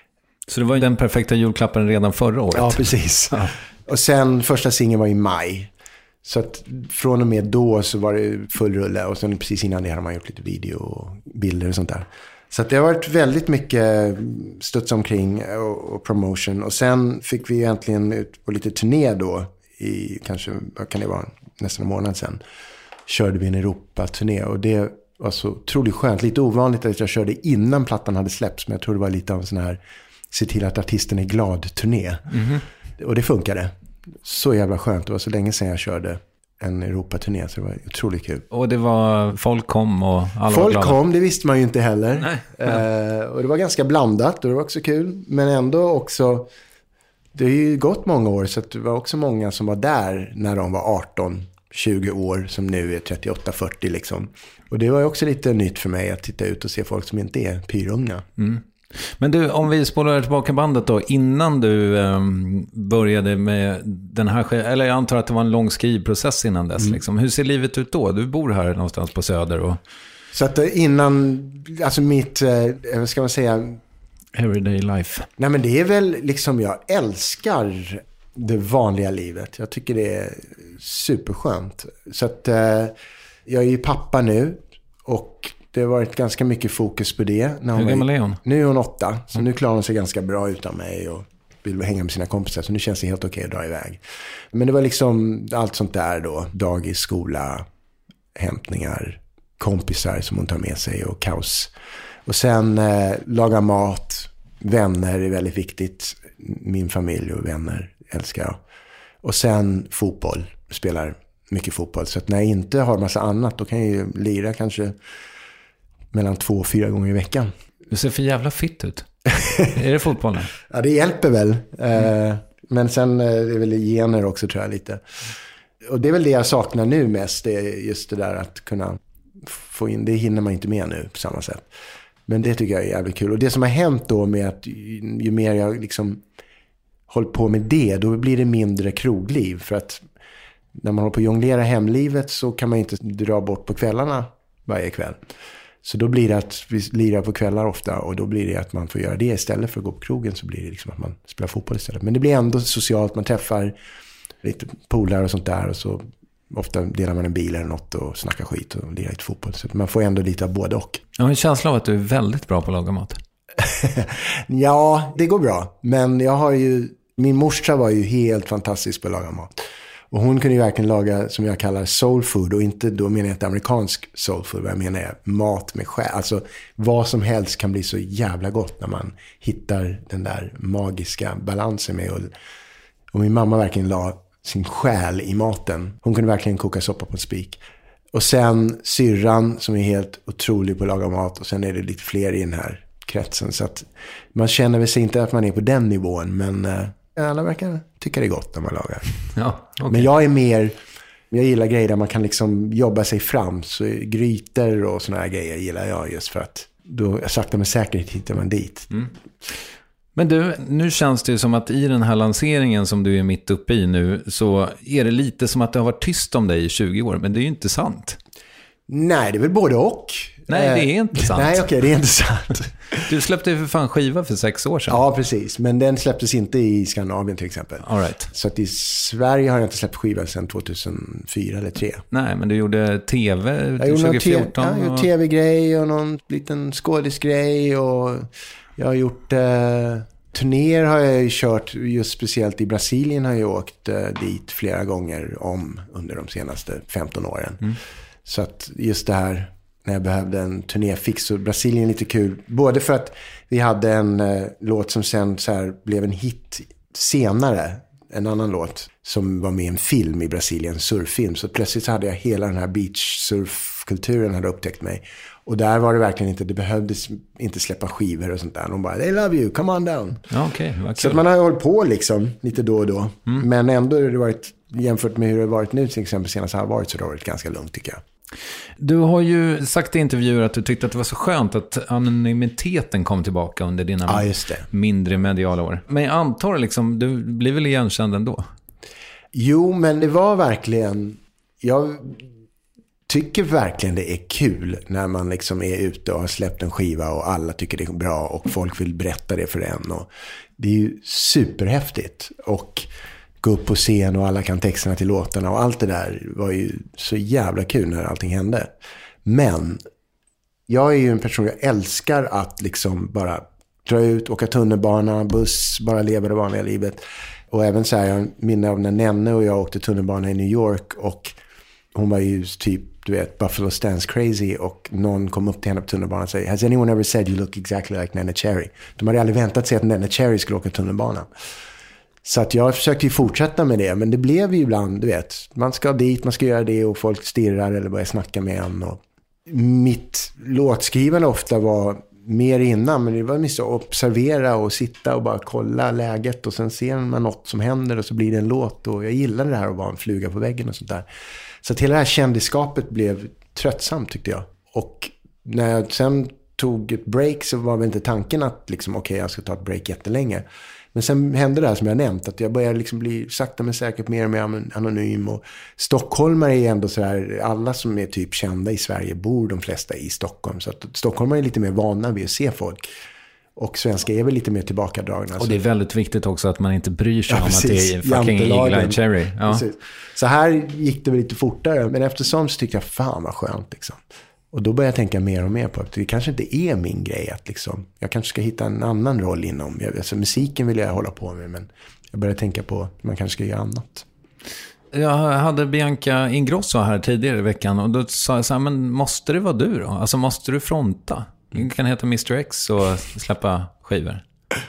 Så det var ju den perfekta julklappen redan förra året? Ja, precis. Ja. Och sen första singeln var i maj. Så att från och med då så var det full rulle. Och sen precis innan det hade man gjort lite video och bilder och sånt där. Så att det har varit väldigt mycket studs omkring och, och promotion. Och sen fick vi egentligen ut på lite turné då. I kanske, vad kan det vara, nästan en månad sedan. Körde vi en Europa-turné. Och det var så otroligt skönt. Lite ovanligt att jag körde innan plattan hade släppts. Men jag tror det var lite av en sån här se till att artisten är glad-turné. Mm-hmm. Och det funkade. Så jävla skönt. Det var så länge sedan jag körde en Europa-turné, så det var otroligt kul. Och det var, folk kom och alla Folk var glada. kom, det visste man ju inte heller. Nej. Uh, och det var ganska blandat och det var också kul. Men ändå också, det har ju gått många år, så att det var också många som var där när de var arton tjugo år, som nu är trettioåtta fyrtio liksom. Och det var ju också lite nytt för mig att titta ut och se folk som inte är pyrunga. Mm. Men du, om vi spolar tillbaka bandet då, innan du um, började med den här, eller jag antar att det var en lång skrivprocess innan dess, mm. liksom. Hur ser livet ut då? Du bor här någonstans på Söder och... Så att innan, alltså mitt, eh, vad ska man säga... Everyday life. Nej, men det är väl liksom, jag älskar det vanliga livet. Jag tycker det är superskönt. Så att eh, jag är ju pappa nu, och det har varit ganska mycket fokus på det. När hon Hur gammal är hon? Nu är hon åtta, så nu klarar hon sig ganska bra utan mig och vill hänga med sina kompisar. Så nu känns det helt okej att dra iväg. Men det var liksom allt sånt där då. Dagis, skola, hämtningar, kompisar som hon tar med sig och kaos. Och sen eh, laga mat, vänner är väldigt viktigt. Min familj och vänner älskar jag. Och sen fotboll, spelar mycket fotboll. Så att när jag inte har massa annat, då kan jag ju lira kanske mellan två och fyra gånger i veckan. Du ser för jävla fitt ut. Är det fotbollen? Ja, det hjälper väl. Mm. Eh, men sen eh, är det väl gener också, tror jag, lite. Och det är väl det jag saknar nu mest. Det är just det där att kunna få in, det hinner man inte med nu på samma sätt. Men det tycker jag är jävligt kul. Och det som har hänt då med att ju, ju mer jag liksom håller på med det, då blir det mindre krogliv. För att när man håller på att jonglera hemlivet så kan man inte dra bort på kvällarna varje kväll. Så då blir det att vi lirar på kvällar ofta, och då blir det att man får göra det istället för att gå på krogen, så blir det liksom att man spelar fotboll istället. Men det blir ändå socialt, man träffar lite polare och sånt där, och så ofta delar man en bil eller något och snackar skit och lirar lite fotboll. Så man får ändå lite av både och. Jag har en känsla av att du är väldigt bra på att laga mat. Ja, det går bra. Men jag har ju, min morsa var ju helt fantastisk på att laga mat. Och hon kunde ju verkligen laga, som jag kallar soul food, och inte då menar jag inte amerikansk soul food, vad jag menar är mat med själ. Alltså vad som helst kan bli så jävla gott när man hittar den där magiska balansen med. Och, och min mamma verkligen la sin själ i maten. Hon kunde verkligen koka soppa på en spik. Och sen syrran som är helt otrolig på att laga mat, och sen är det lite fler i den här kretsen. Så att man känner väl sig inte att man är på den nivån, men... Eh, alla verkar tycka det är gott när man lagar. Ja, okay. Men jag är mer, jag gillar grejer där man kan liksom jobba sig fram. Så grytor och såna här grejer gillar jag, just för att då sakta men säkert hittar man dit. Mm. Men du, nu känns det ju som att i den här lanseringen som du är mitt uppe i nu, så är det lite som att det har varit tyst om dig i tjugo år, men det är ju inte sant. Nej, det är väl både och. Nej, det är inte sant. Nej, okej, okay, det är inte sant. Du släppte ju för fan skiva för sex år sedan. Ja, precis. Men den släpptes inte i Skandinavien till exempel. All right. Så att i Sverige har jag inte släppt skiva sedan tjugohundrafyra eller tre. Nej, men du gjorde tv jag tjugo fjorton. Jag gjorde tv-grej och någon liten skådisgrej. Och jag har gjort... Eh, turnéer har jag ju kört, just speciellt i Brasilien har jag åkt eh, dit flera gånger om under de senaste femton åren. Mm. Så att just det här... när jag behövde en turnéfix, så Brasilien är lite kul. Både för att vi hade en eh, låt som sen så här blev en hit senare. En annan låt som var med i en film i Brasilien, en surffilm. Så plötsligt så hade jag hela den här beachsurfkulturen hade upptäckt mig. Och där var det verkligen inte, det behövdes inte släppa skivor och sånt där. De bara, they love you, come on down. Ja, okay, så att man har hållit på liksom lite då och då. Mm. Men ändå har det varit, jämfört med hur det har varit nu till exempel senaste halvåret, så det har varit ganska lugnt tycker jag. Du har ju sagt i intervjuer att du tyckte att det var så skönt att anonymiteten kom tillbaka under dina ja, just det. mindre mediala år. Men jag antar liksom, du blir väl igenkänd ändå? Jo, men det var verkligen... Jag tycker verkligen det är kul när man liksom är ute och har släppt en skiva och alla tycker det är bra och folk vill berätta det för en. Och det är ju superhäftigt. Och... gå upp på scen och alla kan texterna till låtarna och allt det där var ju så jävla kul när allting hände. Men jag är ju en person, jag älskar att liksom bara dra ut, åka tunnelbana, buss, bara leva det vanliga livet. Och även så här, jag minns av när Nenne och jag åkte tunnelbana i New York och hon var ju typ, du vet, Buffalo Stance crazy och någon kom upp till henne på tunnelbanan och sa, has anyone ever said you look exactly like Nene Cherry? De hade aldrig väntat sig att Nene Cherry skulle åka tunnelbana. Så att jag försökte ju fortsätta med det, men det blev ju ibland, du vet, man ska dit, man ska göra det och folk stirrar eller börjar snacka med en. Och mitt låtskrivande ofta var mer innan, men det var mycket att observera och sitta och bara kolla läget och sen ser man något som händer och så blir det en låt och jag gillade det här att vara en fluga på väggen och sånt där. Så att hela det här kändiskapet blev tröttsamt tyckte jag. Och när jag sen tog ett break så var väl inte tanken att liksom, okej, okay, jag ska ta ett break jättelänge. Men sen hände det här som jag nämnt, att jag började liksom bli sakta men säkert mer och mer anonym. Och stockholmare är ändå så här, alla som är typ kända i Sverige bor de flesta i Stockholm. Så att stockholmare är lite mer vana vid att se folk. Och svenska är väl lite mer tillbakadragna. Och det är väldigt viktigt också att man inte bryr sig ja, om precis. Att det är fucking Eagle-Eye Cherry. Ja. Så här gick det väl lite fortare. Men eftersom så tyckte jag, fan vad skönt liksom. Och då började jag tänka mer och mer på att det kanske inte är min grej att liksom, jag kanske ska hitta en annan roll inom, alltså musiken vill jag hålla på med, men jag började tänka på att man kanske ska göra annat. Jag hade Bianca Ingrosso här tidigare i veckan och då sa jag så här, men måste det vara du då? Alltså måste du fronta? Du kan heta mister X och släppa skivor.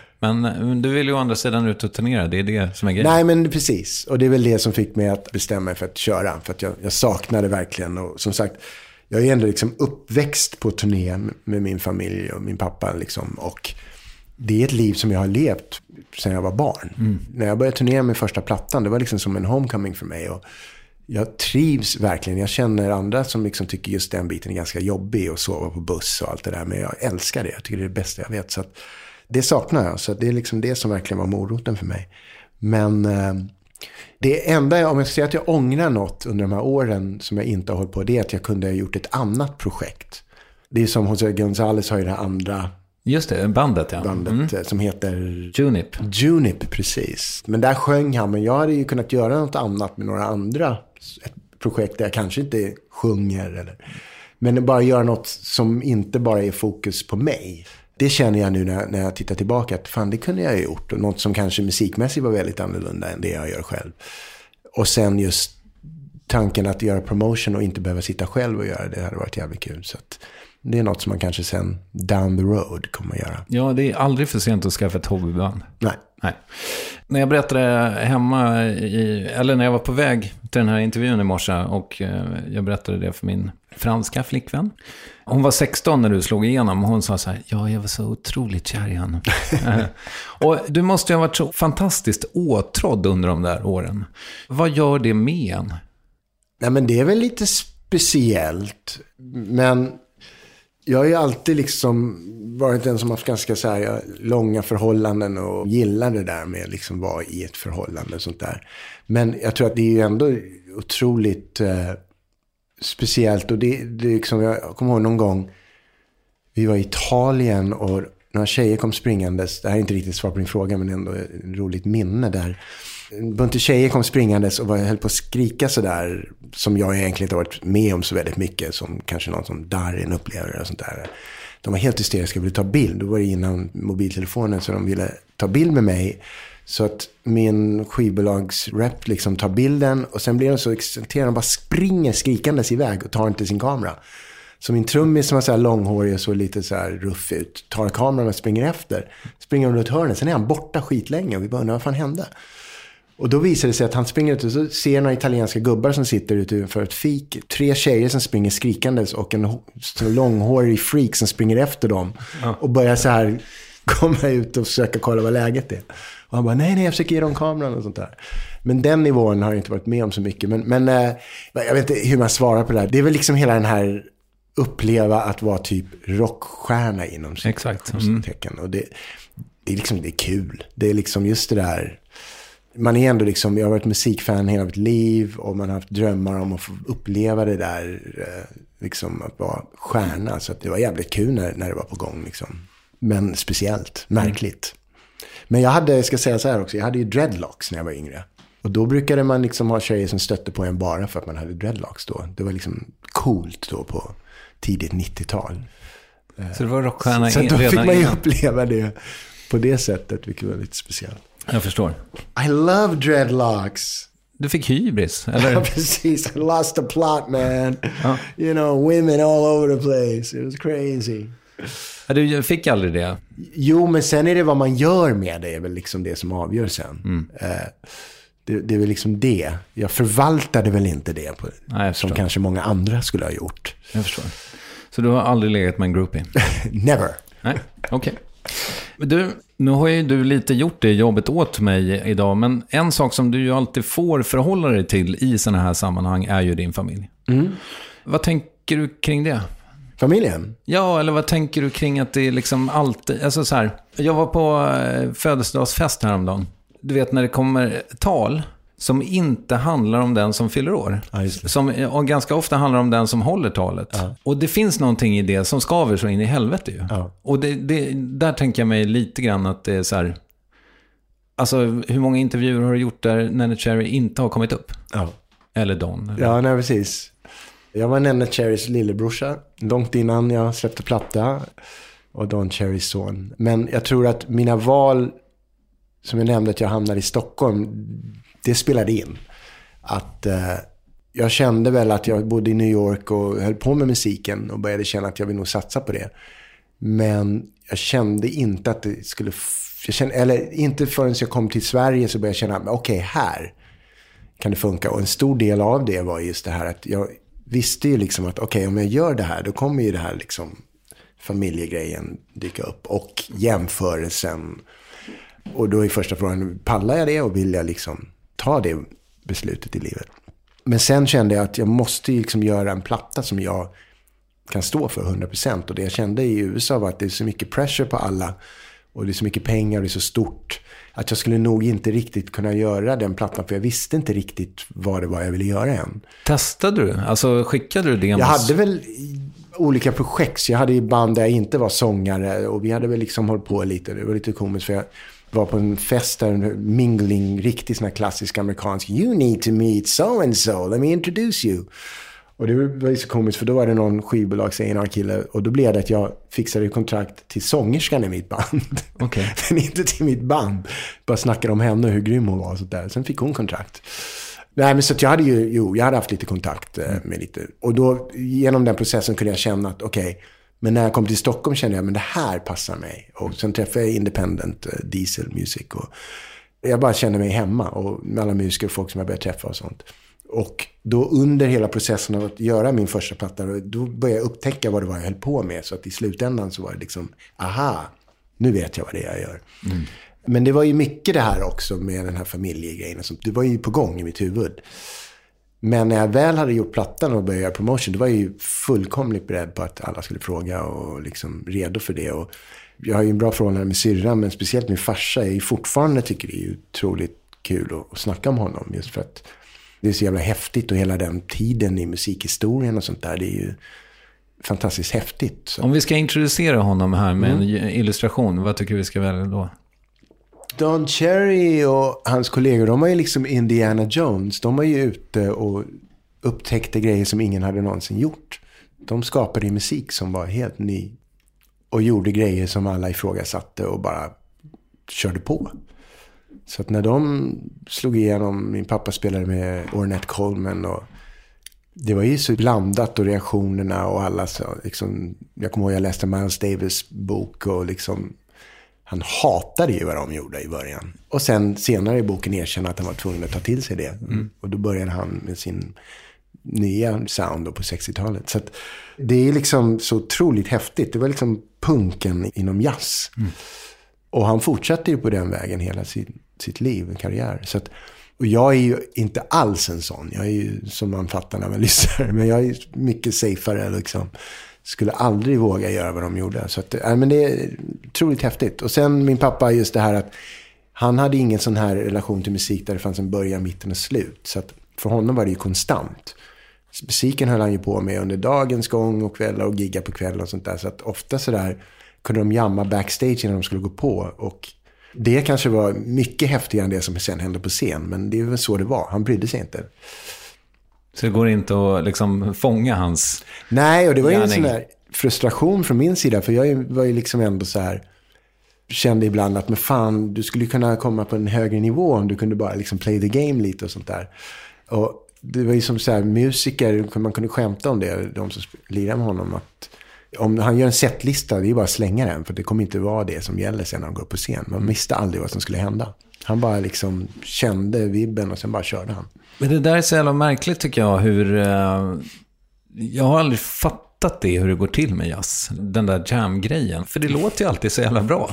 Men du vill ju å andra sidan ut och turnera, det är det som är grejen. Nej men precis, och det är väl det som fick mig att bestämma mig för att köra, för att jag, jag saknade verkligen, och som sagt, jag är ändå liksom uppväxt på turné med min familj och min pappa liksom, och det är ett liv som jag har levt sedan jag var barn. Mm. När jag började turnera med första plattan, det var liksom som en homecoming för mig, och jag trivs verkligen. Jag känner andra som liksom tycker just den biten är ganska jobbig och sova på buss och allt det där, men jag älskar det. Jag tycker det är det bästa jag vet, så att det saknar jag, så det är liksom det som verkligen var moroten för mig. Men eh, det enda, om jag ska säga att jag ångrar något under de här åren som jag inte har hållit på, det är att jag kunde ha gjort ett annat projekt. Det är som José González har ju det här andra just det, bandet, ja. Bandet mm. som heter Junip. Junip, precis. Men där sjöng han, men jag hade ju kunnat göra något annat med några andra. Ett projekt där jag kanske inte sjunger eller, men bara göra något som inte bara är fokus på mig. Det känner jag nu när, när jag tittar tillbaka att fan, det kunde jag ha gjort. Och något som kanske musikmässigt var väldigt annorlunda än det jag gör själv. Och sen just tanken att göra promotion och inte behöva sitta själv och göra det hade varit jävligt kul. Så att det är något som man kanske sen down the road kommer att göra. Ja, det är aldrig för sent att skaffa ett hobbyband. Nej. Nej. När jag berättade hemma i, eller när jag var på väg till den här intervjun i morse och jag berättade det för min franska flickvän. Hon var sexton när du slog igenom och hon sa så här, ja, jag var så otroligt kär i honom. Och du måste ju ha varit så fantastiskt åtrådd under de där åren. Vad gör det med en? Nej, men det är väl lite speciellt. Men jag har ju alltid liksom varit en som har haft ganska så här långa förhållanden och gillar det där med liksom vara i ett förhållande och sånt där. Men jag tror att det är ju ändå otroligt eh, speciellt. Och det, det liksom, jag kommer ihåg någon gång, vi var i Italien och några tjejer kom springandes. Det här är inte riktigt svar på din fråga, men ändå ett roligt minne där. En bunt tjejer kom springandes och var, höll på att skrika sådär, som jag egentligen inte har varit med om så väldigt mycket, som kanske någon som Darin upplever och sånt där. De var helt hysteriska och ville ta bild. Då var det innan mobiltelefonen, så de ville ta bild med mig. Så att min skivbolagsrep liksom tar bilden, och sen blir de så exalterade, de bara springer skrikandes iväg och tar inte sin kamera. Så min trummis som var så här långhårig och så lite så här ruff ut, tar kameran och springer efter. Springer runt hörnet, sen är han borta skitlänge och vi bara undrar vad fan hände. Och då visar det sig att han springer ut och så ser några italienska gubbar som sitter ute för ett fik. Tre tjejer som springer skrikandes och en långhårig freak som springer efter dem. Ja. Och börjar så här komma ut och försöka kolla vad läget är. Och han bara, nej, nej, jag försöker ge dem kameran och sånt där. Men den nivån har jag inte varit med om så mycket. Men, men eh, jag vet inte hur man svarar på det här. Det är väl liksom hela den här uppleva att vara typ rockstjärna inom sig. Exakt. Mm. Och det, det är liksom, det är kul. Det är liksom just det där. Man är ändå liksom, jag har varit musikfan hela mitt liv och man har haft drömmar om att få uppleva det där, liksom att vara stjärna. Så att det var jävligt kul när, när det var på gång liksom. Men speciellt, märkligt. Mm. Men jag hade, jag ska säga så här också, jag hade ju dreadlocks när jag var yngre. Och då brukade man liksom ha tjejer som stötte på en bara för att man hade dreadlocks då. Det var liksom coolt då på tidigt nittiotal. Så det var rockstjärna så, så då redan fick man ju innan. uppleva det på det sättet, vilket var lite speciellt. Jag förstår. I love dreadlocks. Du fick hybris, eller? Ja, precis. I lost the plot, man. Ja. You know, women all over the place. It was crazy. Ja, du fick aldrig det? Jo, men sen är det vad man gör med det är väl liksom det som avgör sen. Mm. Uh, det, det är väl liksom det. Jag förvaltade väl inte det på, Nej, som kanske många andra skulle ha gjort. Jag förstår. Så du har aldrig legat med en groupie? Never. Nej, okej. Okay. Du, nu har ju du lite gjort det jobbet åt mig idag, men en sak som du ju alltid får förhålla dig till i såna här sammanhang är ju din familj. Mm. Vad tänker du kring det? Familjen? Ja, eller vad tänker du kring att det är liksom alltid, alltså så här, jag var på födelsedagsfest häromdagen. Du vet när det kommer tal som inte handlar om den som fyller år. Ja, som och ganska ofta handlar om den som håller talet. Ja. Och det finns någonting i det som skaver så in i helvete ju. Ja. Och det, det, där tänker jag mig lite grann att det är så här. Alltså hur många intervjuer har du gjort där Neneh Cherry inte har kommit upp? Ja. Eller Don. Eller? Ja, nej, precis. Jag var Neneh Cherrys lillebrorsa långt innan jag släppte platta. Och Don Cherrys son. Men jag tror att mina val, som jag nämnde att jag hamnade i Stockholm, det spelade in. Att eh, jag kände väl att jag bodde i New York och höll på med musiken och började känna att jag vill nog satsa på det. Men jag kände inte att det skulle f- jag kände, eller inte förrän jag kom till Sverige så började jag känna okej, okay, här kan det funka. Och en stor del av det var just det här att jag visste ju liksom att okej, okay, om jag gör det här då kommer ju det här liksom familjegrejen dyka upp och jämförelsen. Och då är första frågan, pallar jag det och vill jag liksom ta det beslutet i livet? Men sen kände jag att jag måste liksom göra en platta som jag kan stå för hundra procent. Och det jag kände i U S A var att det är så mycket pressure på alla. Och det är så mycket pengar och det är så stort. Att jag skulle nog inte riktigt kunna göra den plattan. För jag visste inte riktigt vad det var jag ville göra än. Testade du? Alltså skickade du det? Jag hade väl olika projekt. Jag hade i band där jag inte var sångare. Och vi hade väl liksom hållit på lite. Det var lite komiskt för jag var på en fest där, en mingling, riktigt sån här klassisk amerikansk. You need to meet so and so, let me introduce you. Och det var ju så komiskt för då var det någon skivbolags en kille och då blev det att jag fixade kontrakt till sångerskan i mitt band. Okay. Men inte till mitt band. Bara snackade om henne och hur grym hon var och så där. Sen fick hon kontrakt. Nej, men så att jag hade ju, jo, jag hade haft lite kontakt eh, med lite. Och då genom den processen kunde jag känna att okej, okay, men när jag kom till Stockholm kände jag men det här passar mig. Och sen träffade jag Independent uh, Diesel Music. Och jag bara kände mig hemma. Och med alla musiker och folk som jag började träffa och sånt. Och då under hela processen av att göra min första platta. Då började jag upptäcka vad det var jag höll på med. Så att i slutändan så var det liksom, aha, nu vet jag vad det är jag gör. Mm. Men det var ju mycket det här också med den här familjegrejen. Det var ju på gång i mitt huvud. Men när jag väl hade gjort plattan och började göra promotion, då var jag ju fullkomligt beredd på att alla skulle fråga och liksom redo för det. Och jag har ju en bra förhållande med syrran, men speciellt min farsa är ju fortfarande tycker det är ju otroligt kul att, att snacka om honom. Just för att Det är så jävla häftigt och hela den tiden i musikhistorien och sånt där, det är ju fantastiskt häftigt. Så. Om vi ska introducera honom här med mm. en illustration, vad tycker du vi ska välja då? Don Cherry och hans kollegor, de var ju liksom Indiana Jones. De var ju ute och upptäckte grejer som ingen hade någonsin gjort. De skapade musik som var helt ny och gjorde grejer som alla ifrågasatte och bara körde på. Så att när de slog igenom, min pappa spelade med Ornette Coleman och det var ju så blandat och reaktionerna och alla så liksom, jag kommer ihåg jag läste Miles Davis bok och liksom han hatade ju vad de gjorde i början. Och sen senare i boken erkände att han var tvungen att ta till sig det. Mm. Och då började han med sin nya sound på sextiotalet. Så att det är liksom så otroligt häftigt. Det var liksom punken inom jazz. Mm. Och han fortsatte ju på den vägen hela sin, sitt liv och karriär. Så att, och jag är ju inte alls en sån. Jag är ju, som man fattar när man lyssnar, men jag är mycket safeare liksom. Skulle aldrig våga göra vad de gjorde. Så att, äh, men det är otroligt häftigt. Och sen min pappa, just det här att han hade ingen sån här relation till musik där det fanns en början, mitten och slut. Så att för honom var det ju konstant. Musiken höll han ju på med under dagens gång och kvällar och gigga på kvällar och sånt där. Så att ofta så där kunde de jamma backstage när de skulle gå på. Och det kanske var mycket häftigare än det som sen hände på scen. Men det är väl så det var. Han brydde sig inte. Så det går inte att liksom fånga hans... Nej, och det var ju gärning. En sån där frustration från min sida. För jag var ju liksom ändå så här... Kände ibland att men fan, du skulle kunna komma på en högre nivå om du kunde bara liksom play the game lite och sånt där. Och det var ju som så här, musiker, man kunde skämta om det, de som lirade med honom, att om han gör en setlista, det är ju bara att slänga den, för det kommer inte vara det som gäller sen när han går på scen. Man visste aldrig vad som skulle hända. Han bara liksom kände vibben och sen bara körde han. Men det där är så jävla märkligt tycker jag, hur uh, jag har aldrig fattat det, hur det går till med jazz, den där jam-grejen, för det låter ju alltid så jävla bra.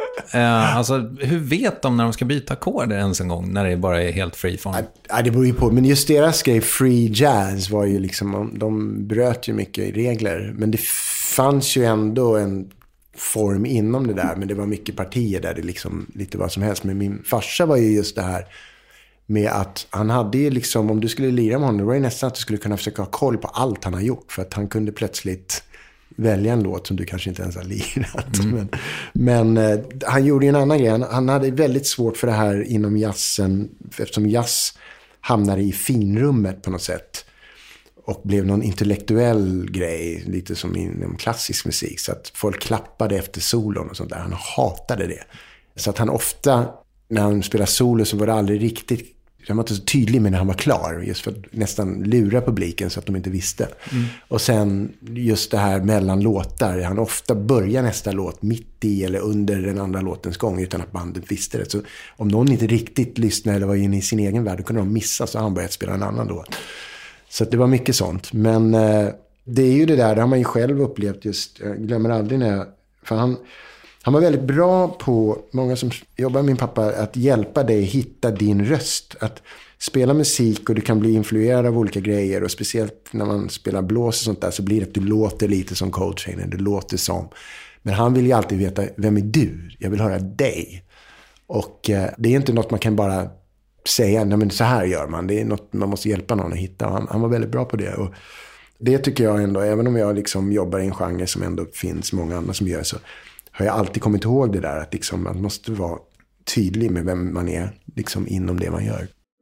Uh, alltså, hur vet de när de ska byta ackord ens en gång, när det bara är helt free form? Ja, det beror ju på, men just deras grej, free jazz, var ju liksom, de bröt ju mycket regler, men det fanns ju ändå en form inom det där, men det var mycket partier där det liksom lite vad som helst. Men min farsa var ju just det här med att han hade ju liksom, om du skulle lira med honom, det var ju nästan att du skulle kunna försöka ha koll på allt han har gjort, för att han kunde plötsligt välja en låt som du kanske inte ens har lirat. Mm. Men, men eh, han gjorde ju en annan grej. Han, han hade väldigt svårt för det här inom jazzen, eftersom jazz hamnade i finrummet på något sätt och blev någon intellektuell grej, lite som inom klassisk musik, så att folk klappade efter solon och sånt där. Han hatade det. Så att han ofta, när han spelade solo, så var det aldrig riktigt, han var inte så tydlig med när han var klar, just för att nästan lura publiken så att de inte visste. Mm. Och sen just det här mellan låtar, han ofta börjar nästa låt mitt i eller under den andra låtens gång utan att bandet visste det. Så om någon inte riktigt lyssnade eller var inne i sin egen värld, då kunde de missa, så han började spela en annan låt. Så att det var mycket sånt. Men eh, det är ju det där, det har man ju själv upplevt just, jag glömmer aldrig när jag, för han Han var väldigt bra på, många som jobbar med min pappa, att hjälpa dig hitta din röst. Att spela musik och du kan bli influerad av olika grejer. Och speciellt när man spelar blås och sånt där, så blir det att du låter lite som Coltrane. Du låter som. Men han vill ju alltid veta, vem är du? Jag vill höra dig. Och eh, det är inte något man kan bara säga, nej men så här gör man. Det är något man måste hjälpa någon att hitta. Han, han var väldigt bra på det. Och det tycker jag ändå, även om jag liksom jobbar i en genre som ändå finns många andra som gör, så har jag alltid kommit ihåg det där, att liksom man måste vara tydlig med vem man är liksom inom det man gör.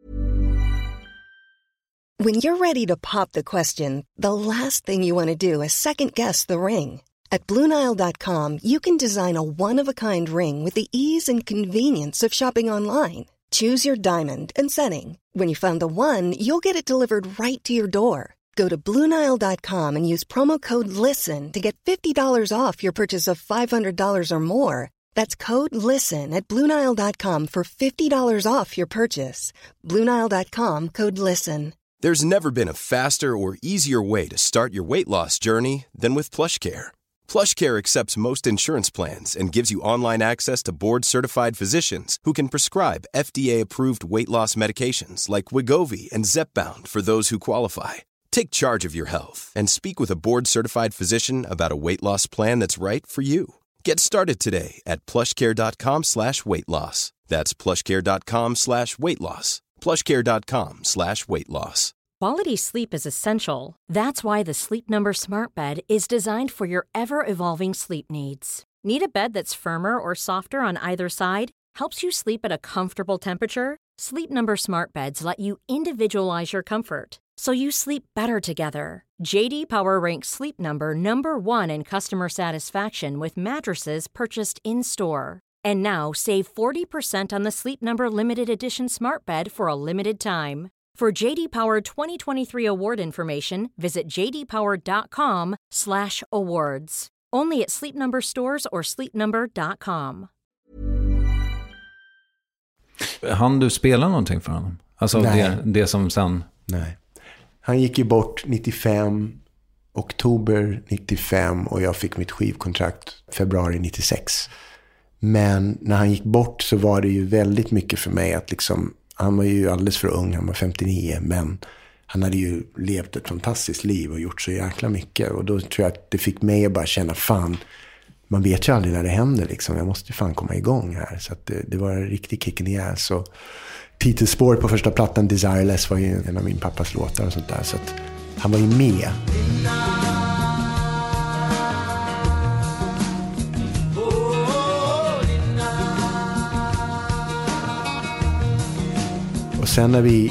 When you're ready to pop the question, the last thing you want to do is second guess the ring. At Blue Nile dot com, you can design a one-of-a-kind ring with the ease and convenience of shopping online. Choose your diamond and setting. When you find the one, you'll get it delivered right to your door. Go to Blue Nile dot com and use promo code LISTEN to get fifty dollars off your purchase of five hundred dollars or more. That's code LISTEN at Blue Nile dot com for fifty dollars off your purchase. Blue Nile dot com, code LISTEN. There's never been a faster or easier way to start your weight loss journey than with PlushCare. PlushCare accepts most insurance plans and gives you online access to board-certified physicians who can prescribe F D A-approved weight loss medications like Wegovy and Zepbound for those who qualify. Take charge of your health and speak with a board-certified physician about a weight loss plan that's right for you. Get started today at plushcare.com slash weight loss. That's plushcare.com slash weight loss. PlushCare.com slash weight loss. Quality sleep is essential. That's why the Sleep Number Smart Bed is designed for your ever-evolving sleep needs. Need a bed that's firmer or softer on either side? Helps you sleep at a comfortable temperature? Sleep Number Smart Beds let you individualize your comfort, so you sleep better together. J D Power ranks Sleep Number number one in customer satisfaction with mattresses purchased in-store. And now, save forty percent on the Sleep Number Limited Edition Smart Bed for a limited time. For J D Power twenty twenty-three award information, visit jdpower.com slash awards. Only at Sleep Number stores or sleep number dot com. Han du spela någonting för honom? Alltså det, det som sen... Nej. Han gick ju bort nittiofem, oktober nittiofem, och jag fick mitt skivkontrakt februari nittiosex. Men när han gick bort så var det ju väldigt mycket för mig att liksom, han var ju alldeles för ung, han var femtionio, men han hade ju levt ett fantastiskt liv och gjort så jäkla mycket. Och då tror jag att det fick mig att bara känna, fan, man vet ju aldrig när det händer liksom. Jag måste fan komma igång här. Så att det, det var en riktig kicken i ass. Så titelspår på första plattan, Desireless, var ju en av min pappas låtar och sånt där. Så att han var ju med. Och sen när vi,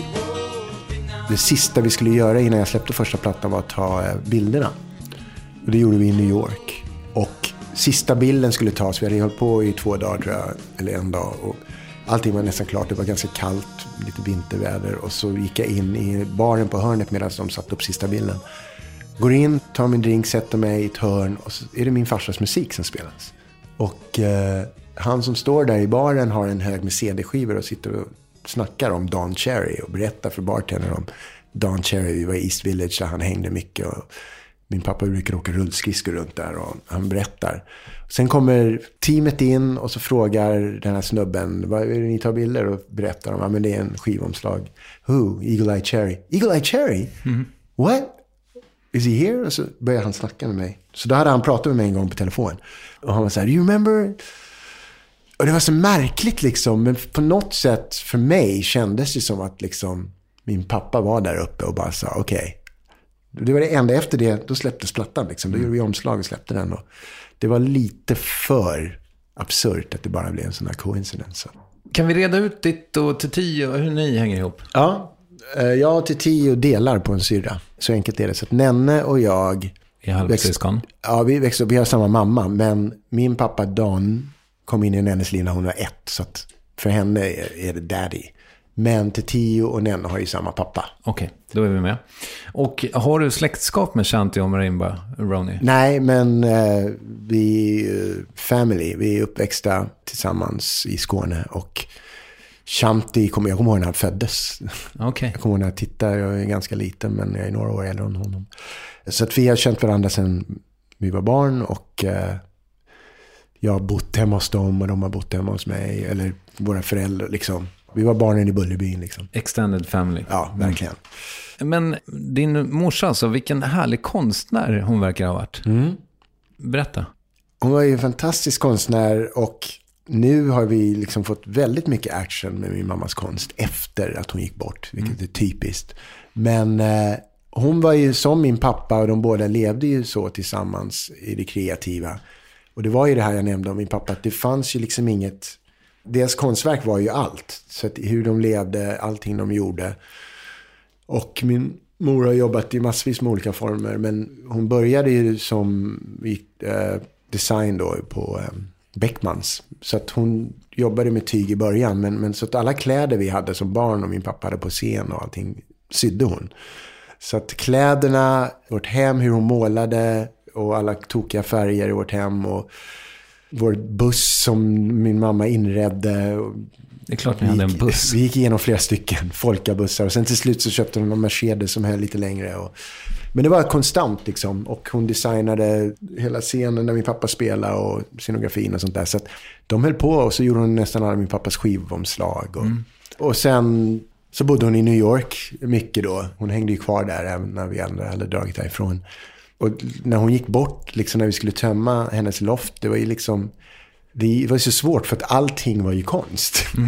det sista vi skulle göra innan jag släppte första plattan var att ta bilderna. Och det gjorde vi i New York. Och sista bilden skulle tas, vi hade hållit på i två dagar tror jag, eller en dag. Och allting var nästan klart, det var ganska kallt, lite vinterväder. Och så gick jag in i baren på hörnet medan de satt upp sista bilden. Går in, tar min drink, sätter mig i ett hörn och så är det min farsas musik som spelas. Och eh, han som står där i baren har en hög med C D-skivor och sitter och snackar om Don Cherry och berättar för bartendern om Don Cherry. Vi var i East Village där han hängde mycket och min pappa brukar åka rullskridskor runt där och han berättar. Sen kommer teamet in och så frågar den här snubben, vad är det ni tar bilder, och berättar om, ja men det är en skivomslag. Who? Eagle Eye Cherry. Eagle Eye Cherry? Mm. What? Is he here? Och så börjar han snacka med mig. Så då hade han pratat med mig en gång på telefon. Och han var så här, do you remember? Och det var så märkligt liksom, men på något sätt för mig kändes det som att liksom min pappa var där uppe och bara sa okej. Okay. Det var det enda, efter det, då släpptes plattan liksom. Då gjorde vi omslag och släppte den. Och det var lite för absurt att det bara blev en sån här coincidence. Kan vi reda ut ditt och Titi och hur ni hänger ihop? Ja, jag och Titi delar på en syrra. Så enkelt är det. Så att Nenne och jag... Är halvsyskon? Ja, vi växte upp, vi har samma mamma. Men min pappa Don kom in i Nennes liv när hon var ett. Så att för henne är det daddy. Men Titi och Nenne har ju samma pappa. Okej, okay, då är vi med. Och har du släktskap med Shanti och Marimba, Ronny? Nej, men eh, vi är family. Vi är uppväxta tillsammans i Skåne. Och Shanti, kommer jag kommer ihåg när han föddes. Okay. Jag kommer ihåg när jag tittar, jag är ganska liten men jag är några år äldre än honom. Så att vi har känt varandra sedan vi var barn och eh, jag har bott hemma hos dem och de har bott hemma hos mig. Eller våra föräldrar liksom. Vi var barnen i Bullerbyn liksom. Extended family. Ja, verkligen. Mm. Men din morsa, alltså, vilken härlig konstnär hon verkar ha varit. Mm. Berätta. Hon var ju en fantastisk konstnär och nu har vi liksom fått väldigt mycket action med min mammas konst efter att hon gick bort, vilket mm. är typiskt. Men eh, hon var ju som min pappa och de båda levde ju så tillsammans i det kreativa. Och det var ju det här jag nämnde om min pappa, att det fanns ju liksom inget... Deras konstverk var ju allt. Så att hur de levde, allting de gjorde. Och min mor har jobbat i massvis med olika former. Men hon började ju som eh, design då på eh, Beckmans. Så att hon jobbade med tyg i början. Men, men så att alla kläder vi hade som barn och min pappa hade på scen och allting sydde hon. Så att kläderna, vårt hem, hur hon målade och alla tokiga färger i vårt hem och vår buss som min mamma inredde. Det är klart ni hade en buss. Vi gick igenom flera stycken folkabussar och sen till slut så köpte hon en Mercedes som höll lite längre. Och, men det var konstant liksom. Och hon designade hela scenen när min pappa spelade och scenografin och sånt där. Så att de höll på och så gjorde hon nästan alla min pappas skivomslag. Och, mm. och sen så bodde hon i New York mycket då. Hon hängde ju kvar där även när vi andra hade dragit därifrån. Och när hon gick bort, liksom när vi skulle tömma hennes loft, det var ju liksom, det var så svårt för att allting var ju konst. Mm.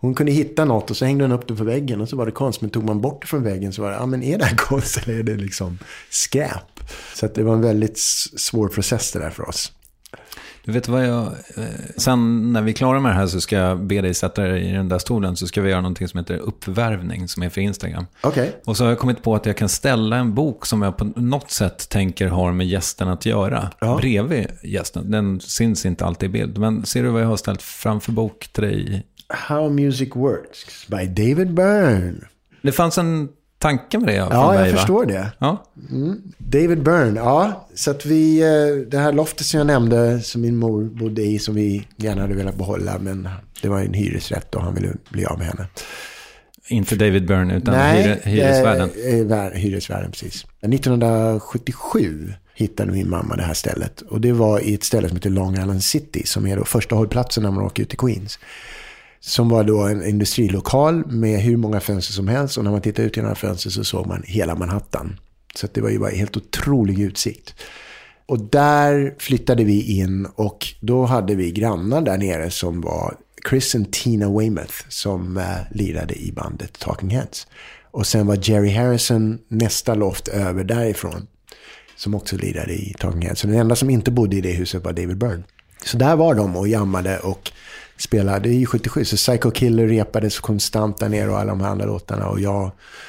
Hon kunde hitta något och så hängde hon upp det på väggen och så var det konst. Men tog man bort det från väggen så var det, ja men är det här konst eller är det liksom skräp? Så att det var en väldigt svår process det där för oss. Du vet vad jag... Sen när vi är klara med det här så ska jag be dig sätta dig i den där stolen, så ska vi göra någonting som heter uppvärvning som är för Instagram. Okej. Okay. Och så har jag kommit på att jag kan ställa en bok som jag på något sätt tänker har med gästen att göra. Ja. Bredvid gästen. Den syns inte alltid i bild. Men ser du vad jag har ställt framför bok till dig? How Music Works by David Byrne. Det fanns en tanke med det. Ja, jag mig, förstår det. Ja. Mm. David Byrne, ja. Så att vi, det här loftet som jag nämnde som min mor bodde i, som vi gärna hade velat behålla, men det var en hyresrätt och han ville bli av med henne. Inte David Byrne utan Nej, hyre, hyresvärden. Nej, hyresvärden, precis. nittonhundrasjuttiosju hittade min mamma det här stället. Och det var i ett ställe som heter Long Island City, som är då första hållplatsen när man åker ut till Queens. Som var då en industrilokal med hur många fönster som helst. Och när man tittade ut genom några fönster så såg man hela Manhattan. Så det var ju bara helt otrolig utsikt. Och där flyttade vi in och då hade vi grannar där nere som var Chris och Tina Weymouth som uh, lirade i bandet Talking Heads. Och sen var Jerry Harrison nästa loft över därifrån som också lirade i Talking Heads. Så den enda som inte bodde i det huset var David Byrne. Så där var de och jammade och spelade i sjuttiosju. Så Psycho Killer repades konstant där nere och alla de här andra låtarna. Och jag,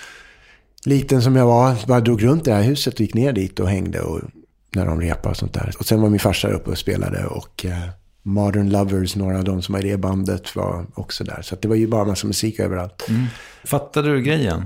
liten som jag var, bara drog runt det här huset och gick ner dit och hängde och, när de repade och sånt där. Och sen var min farsa uppe och spelade och eh, Modern Lovers, några av de som var i det bandet var också där. Så att det var ju bara massa musik överallt. Mm. Fattade du grejen?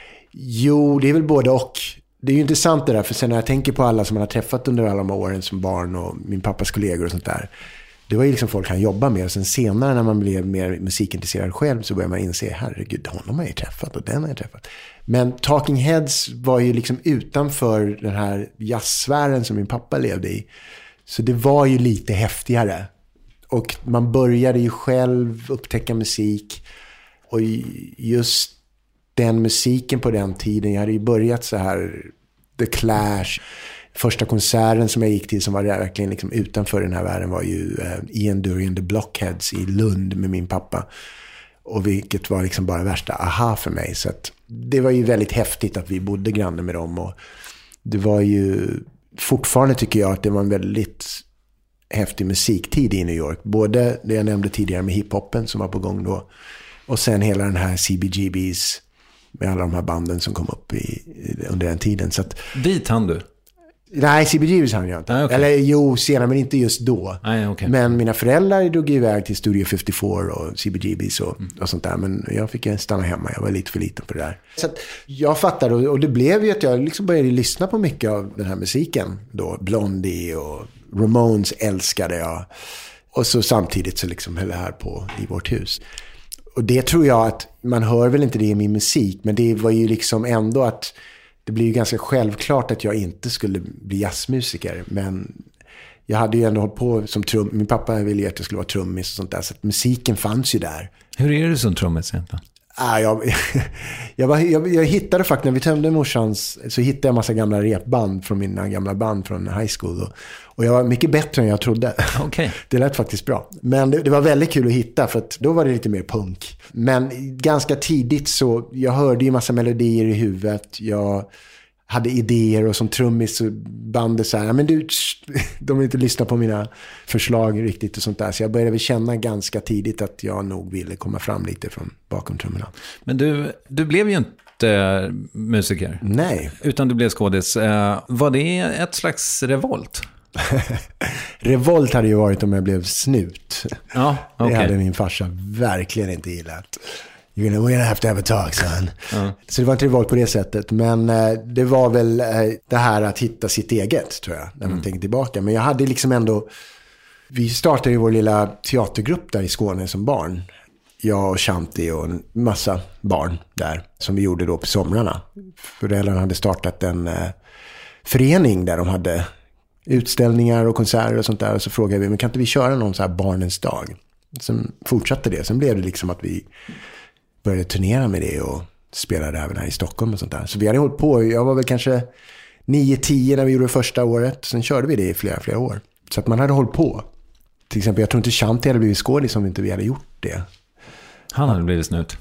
Jo, det är väl både och. Det är ju intressant det där, för sen när jag tänker på alla som man har träffat under alla de åren som barn och min pappas kollegor och sånt där. Det var ju liksom folk han jobbar med. Och sen senare när man blev mer musikintresserad själv så började man inse, herregud, honom har jag ju träffat och den har jag träffat. Men Talking Heads var ju liksom utanför den här jazzsfären som min pappa levde i. Så det var ju lite häftigare. Och man började ju själv upptäcka musik. Och just den musiken på den tiden, jag hade ju börjat så här The Clash. Första konserten som jag gick till som var verkligen liksom utanför den här världen var ju uh, Ian Dury and the Blockheads i Lund med min pappa. Och vilket var liksom bara värsta aha för mig. Så att det var ju väldigt häftigt att vi bodde grannar med dem. Och det var ju fortfarande tycker jag att det var en väldigt häftig musiktid i New York. Både det jag nämnde tidigare med hiphopen som var på gång då. Och sen hela den här C B G B's med alla de här banden som kom upp i, under den tiden. Så att, dit hann du? Nej, C B G B's hann jag inte. Ah, okay. Eller jo, senare, men inte just då. Ah, okay. Men mina föräldrar drog iväg till Studio femtiofyra och C B G B's och, mm. och sånt där. Men jag fick stanna hemma, jag var lite för liten för det där. Så att jag fattade, och, och det blev ju att jag liksom började lyssna på mycket av den här musiken. Då Blondie och Ramones älskade jag. Och så samtidigt så liksom höll det här på i vårt hus. Och det tror jag att, man hör väl inte det i min musik, men det var ju liksom ändå att det blir ju ganska självklart att jag inte skulle bli jazzmusiker. Men jag hade ju ändå hållit på som trum. Min pappa ville ju att jag skulle vara trummis och sånt där. Så att musiken fanns ju där. Hur är du som trummis egentligen? Ah, jag, jag, var, jag, jag hittade faktiskt, när vi tömde morsans, så hittade jag en massa gamla repband från mina gamla band från high school. Och, och jag var mycket bättre än jag trodde. Okay. Det lät faktiskt bra. Men det, det var väldigt kul att hitta, för att då var det lite mer punk. Men ganska tidigt så, jag hörde ju massa melodier i huvudet. Jag hade idéer och som trummis så bandet så här, men du, de vill inte lyssna på mina förslag riktigt och sånt där. Så jag började väl känna ganska tidigt att jag nog ville komma fram lite från bakom trummorna. Men du, du blev ju inte musiker. Nej. Utan du blev skådis. Var det ett slags revolt? Revolt hade ju varit om jag blev snut. Ja, okay. Det hade min farsa verkligen inte gillat. You're gonna, we're gonna have to have a talk, son. Mm. Så det var inte revolt på det sättet. Men eh, det var väl eh, det här att hitta sitt eget, tror jag, när man mm. tänker tillbaka. Men jag hade liksom ändå... Vi startade ju vår lilla teatergrupp där i Skåne som barn. Jag och Shanti och en massa barn där. Som vi gjorde då på somrarna. Föräldrarna hade startat en eh, förening där de hade utställningar och konserter och sånt där. Och så frågade vi, men kan inte vi köra någon så här barnens dag? Sen fortsatte det. Sen blev det liksom att vi började turnera med det och spelade även här i Stockholm och sånt där. Så vi hade hållit på, jag var väl kanske nio tio när vi gjorde det första året. Sen körde vi det i flera, flera år. Så att man hade hållit på. Till exempel, jag tror inte Shanti hade blivit skådis om inte vi hade gjort det. Han hade blivit snut.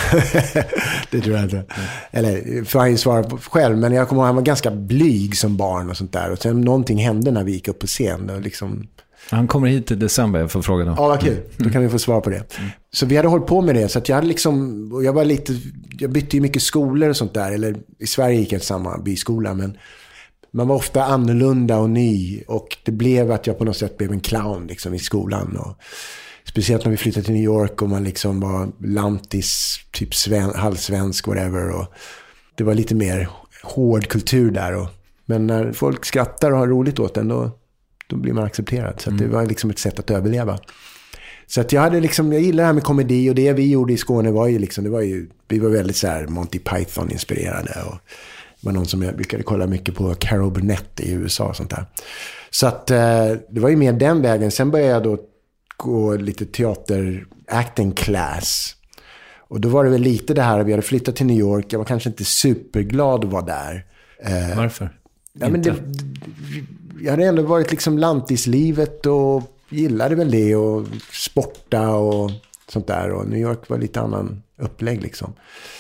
Det tror jag inte. Eller, för han ju svara på själv, men jag kommer ihåg han var ganska blyg som barn och sånt där. Och sen någonting hände när vi gick upp på scen. Och liksom... Han kommer hit i december, jag får fråga då. Ja, vad kul. Då kan vi få svar på det. Mm. Så vi hade hållit på med det, så att jag hade liksom, och jag var lite, jag bytte ju mycket skolor och sånt där. Eller i Sverige gick jag till samma byskola, men man var ofta annorlunda och ny. Och det blev att jag på något sätt blev en clown liksom i skolan. Och speciellt när vi flyttade till New York och man liksom var lantis, typ sven, halvsvensk, whatever. Och det var lite mer hård kultur där. Och, men när folk skrattar och har roligt åt den, då, då blir man accepterad. Så att det var liksom ett sätt att överleva. Så att jag hade liksom, jag gillar det här med komedi, och det vi gjorde i Skåne var ju liksom, det var ju, vi var väldigt så här Monty Python-inspirerade, och det var någon som jag brukade kolla mycket på, Carol Burnett i U S A och sånt där. Så att det var ju mer den vägen. Sen började jag då gå lite teater acting class. Och då var det väl lite det här, vi hade flyttat till New York, jag var kanske inte superglad att vara där. Varför? Ja, men det, jag hade ändå varit liksom lantislivet och gillade väl det, och sporta och sånt där, och New York var lite annan upplägg liksom.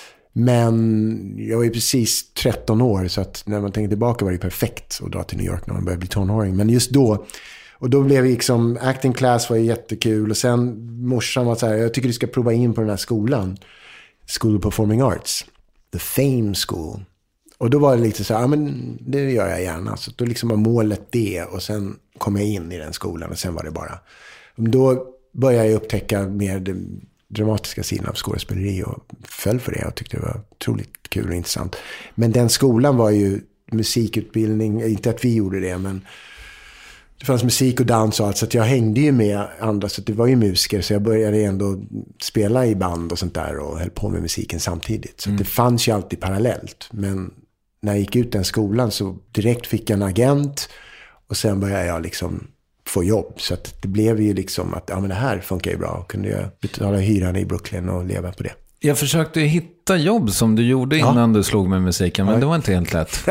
Men jag var ju precis tretton år, så att när man tänker tillbaka var det perfekt att dra till New York när man började bli tonåring. Men just då, och då blev vi liksom, acting class var ju jättekul, och sen morsan var så här, jag tycker du ska prova in på den här skolan, School of Performing Arts, The Fame School. Och då var det lite så här, ja men det gör jag gärna. Så då liksom var målet det, och sen kom jag in i den skolan, och sen var det bara. Då började jag upptäcka mer den dramatiska sidan av skådespeleri och föll för det och tyckte det var otroligt kul och intressant. Men den skolan var ju musikutbildning, inte att vi gjorde det, men det fanns musik och dans och allt, så att jag hängde ju med andra, så att det var ju musiker, så jag började ändå spela i band och sånt där och höll på med musiken samtidigt. Så mm. det fanns ju alltid parallellt, men när jag gick ut den skolan så direkt fick jag en agent, och sen började jag liksom få jobb, så att det blev ju liksom att ja, men det här funkar ju bra, och kunde jag betala hyran i Brooklyn och leva på det. Jag försökte hitta jobb som du gjorde innan ja. du slog med musiken, men ja. det var inte helt lätt.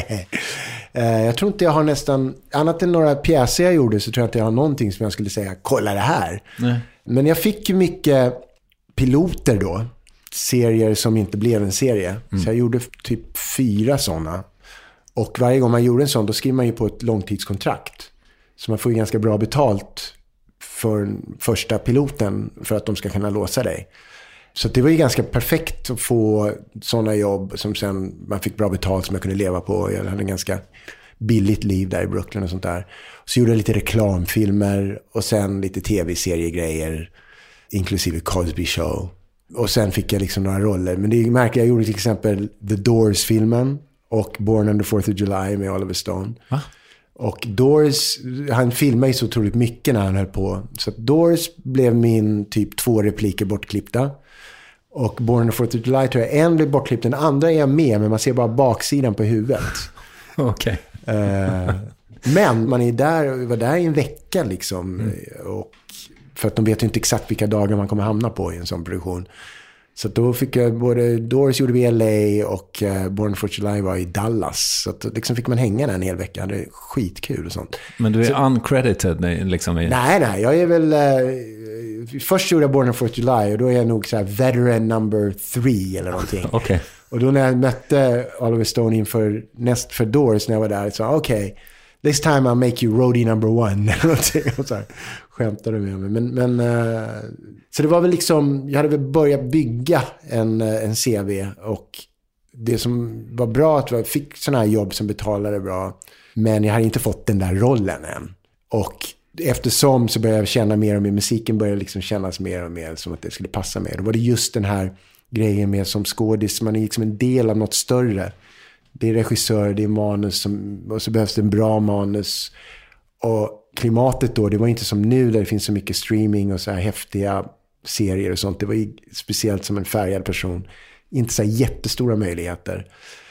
Jag tror inte jag har nästan, annat än några pjäser jag gjorde, så tror jag att jag har någonting som jag skulle säga, kolla det här. Nej. Men jag fick ju mycket piloter då, serier som inte blev en serie. Mm. Så jag gjorde typ fyra sådana. Och varje gång man gjorde en sån, då skriver man ju på ett långtidskontrakt. Så man får ju ganska bra betalt för första piloten, för att de ska kunna låsa dig. Så det var ju ganska perfekt att få sådana jobb som sen man fick bra betalt, som jag kunde leva på. Jag hade en ganska billigt liv där i Brooklyn och sånt där. Så gjorde jag lite reklamfilmer och sen lite tv-seriegrejer, inklusive Cosby Show. Och sen fick jag liksom några roller. Men det märker jag gjorde till exempel The Doors-filmen och Born on the fourth of July med Oliver Stone. Va? Och Doors, han filmade ju så otroligt mycket när han höll på. Så att Doors blev min typ två repliker bortklippta. Och Born on the fourth of July tror jag en blev bortklippt, den andra är jag med, men man ser bara baksidan på huvudet. Okej. Okay. Uh, men man är där, var där i en vecka liksom. Mm. Och för att de vet ju inte exakt vilka dagar man kommer hamna på i en sån produktion. Så då fick jag både Doors gjorde vi i L A och uh, Born on the fourth of July var i Dallas. Så att, liksom fick man hänga där en hel vecka. Det är skitkul och sånt. Men du är så, uncredited liksom? I... Nej, nej. Jag är väl... Uh, först gjorde jag Born on the fourth of July, och då är jag nog så här veteran number three eller någonting. Okej. Okay. Och då när jag mötte Oliver Stone inför näst för Doors när jag var där, så okej, okay, this time I'll make you roadie number one. Och så här, skämtade med mig. Men, men, uh, så det var väl liksom, jag hade väl börjat bygga en, en C V, och det som var bra att jag fick sådana här jobb som betalade bra, men jag hade inte fått den där rollen än. Och eftersom så började jag känna mer och mer, musiken började liksom kännas mer och mer som att det skulle passa mig. Då var det just den här grejen med som skådis, man är liksom en del av något större. Det är regissör, det är manus, som, och så behövs det en bra manus. Och klimatet då, det var inte som nu där det finns så mycket streaming och så här häftiga serier och sånt. Det var ju speciellt som en färgad person. Inte så här jättestora möjligheter.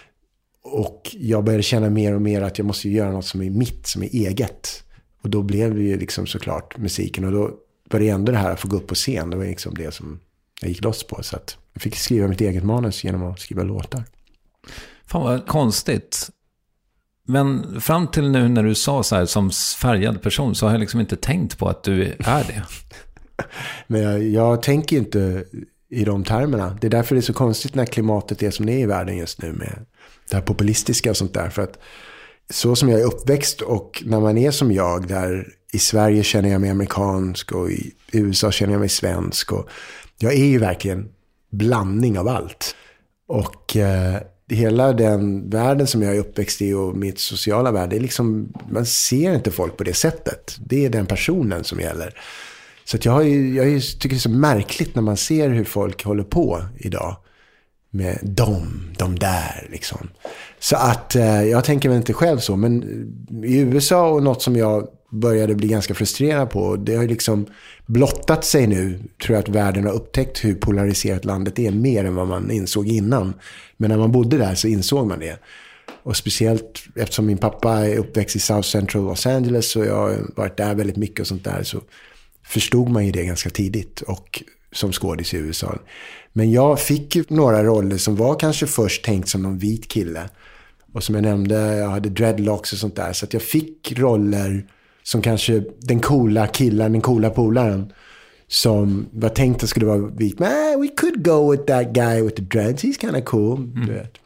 Och jag började känna mer och mer att jag måste göra något som är mitt, som är eget. Och då blev det ju liksom såklart musiken. Och då var det ändå det här att få gå upp på scen. Det var liksom det som jag gick loss på. Så att jag fick skriva mitt eget manus genom att skriva låtar. Fan vad konstigt. Men fram till nu när du sa så här som färgad person, så har jag liksom inte tänkt på att du är det. Men jag, jag tänker inte... i de termerna. Det är därför det är så konstigt när klimatet är som det är i världen just nu med det här populistiska och sånt där. För att så som jag är uppväxt och när man är som jag, där i Sverige känner jag mig amerikansk och i U S A känner jag mig svensk. Och jag är ju verkligen blandning av allt. Och eh, hela den världen som jag är uppväxt i och mitt sociala värld, det är liksom, man ser inte folk på det sättet. Det är den personen som gäller. Så att jag, har ju, jag tycker det är så märkligt när man ser hur folk håller på idag. Med dem, de där liksom. Så att eh, jag tänker väl inte själv så. Men i U S A och något som jag började bli ganska frustrerad på. Det har ju liksom blottat sig nu. Tror jag att världen har upptäckt hur polariserat landet är. Mer än vad man insåg innan. Men när man bodde där så insåg man det. Och speciellt eftersom min pappa är uppväxt i South Central Los Angeles. Och jag har varit där väldigt mycket och sånt där. Så förstod man ju det ganska tidigt. Och som skådis i U S A. Men jag fick ju några roller som var kanske först tänkt som någon vit kille. Och som jag nämnde, jag hade dreadlocks och sånt där. Så att jag fick roller som kanske den coola killen, den coola polaren. Som var tänkt att skulle vara vit. Men we could go with that guy with the dreads. He's kind of cool. Mm. Du vet.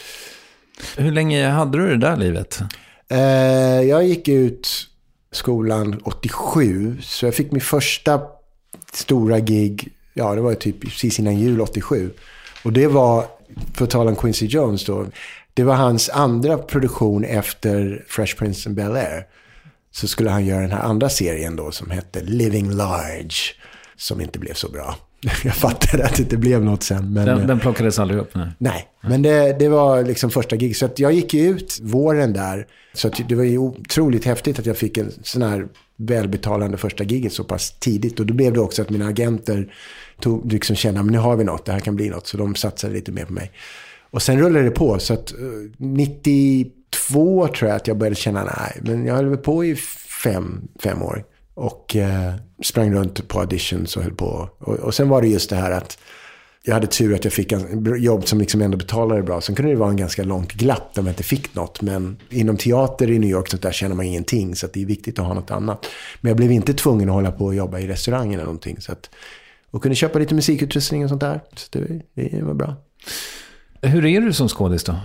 Hur länge hade du det där livet? Uh, jag gick ut skolan åttiosju. Så jag fick min första stora gig. Ja, det var typ precis innan jul åttiosju. Och det var, för att tala om Quincy Jones då, det var hans andra produktion efter Fresh Prince of Bel-Air. Så skulle han göra den här andra serien då som hette Living Large, som inte blev så bra. Jag fattade att det inte blev något sen. Men, den, den plockades aldrig upp? Nej, nej men det, det var liksom första gig. Så att jag gick ut våren där. Så att det var ju otroligt häftigt att jag fick en sån här välbetalande första giget så pass tidigt. Och då blev det också att mina agenter tog, liksom kände, men nu har vi något, det här kan bli något. Så de satsade lite mer på mig. Och sen rullade det på. Så att uh, nittiotvå tror jag att jag började känna, nej, men jag höll på i fem, fem år. Och uh, sprang runt på auditions och höll på. Och, och sen var det just det här att jag hade tur att jag fick en jobb som liksom ändå betalade bra. Sen kunde det vara en ganska långt glapp där man inte fick något. Men inom teater i New York så där känner man ingenting. Så att det är viktigt att ha något annat. Men jag blev inte tvungen att hålla på och jobba i restaurangen eller någonting. Så att, och kunde köpa lite musikutrustning och sånt där. Så det, det var bra. Hur är du som skådis då?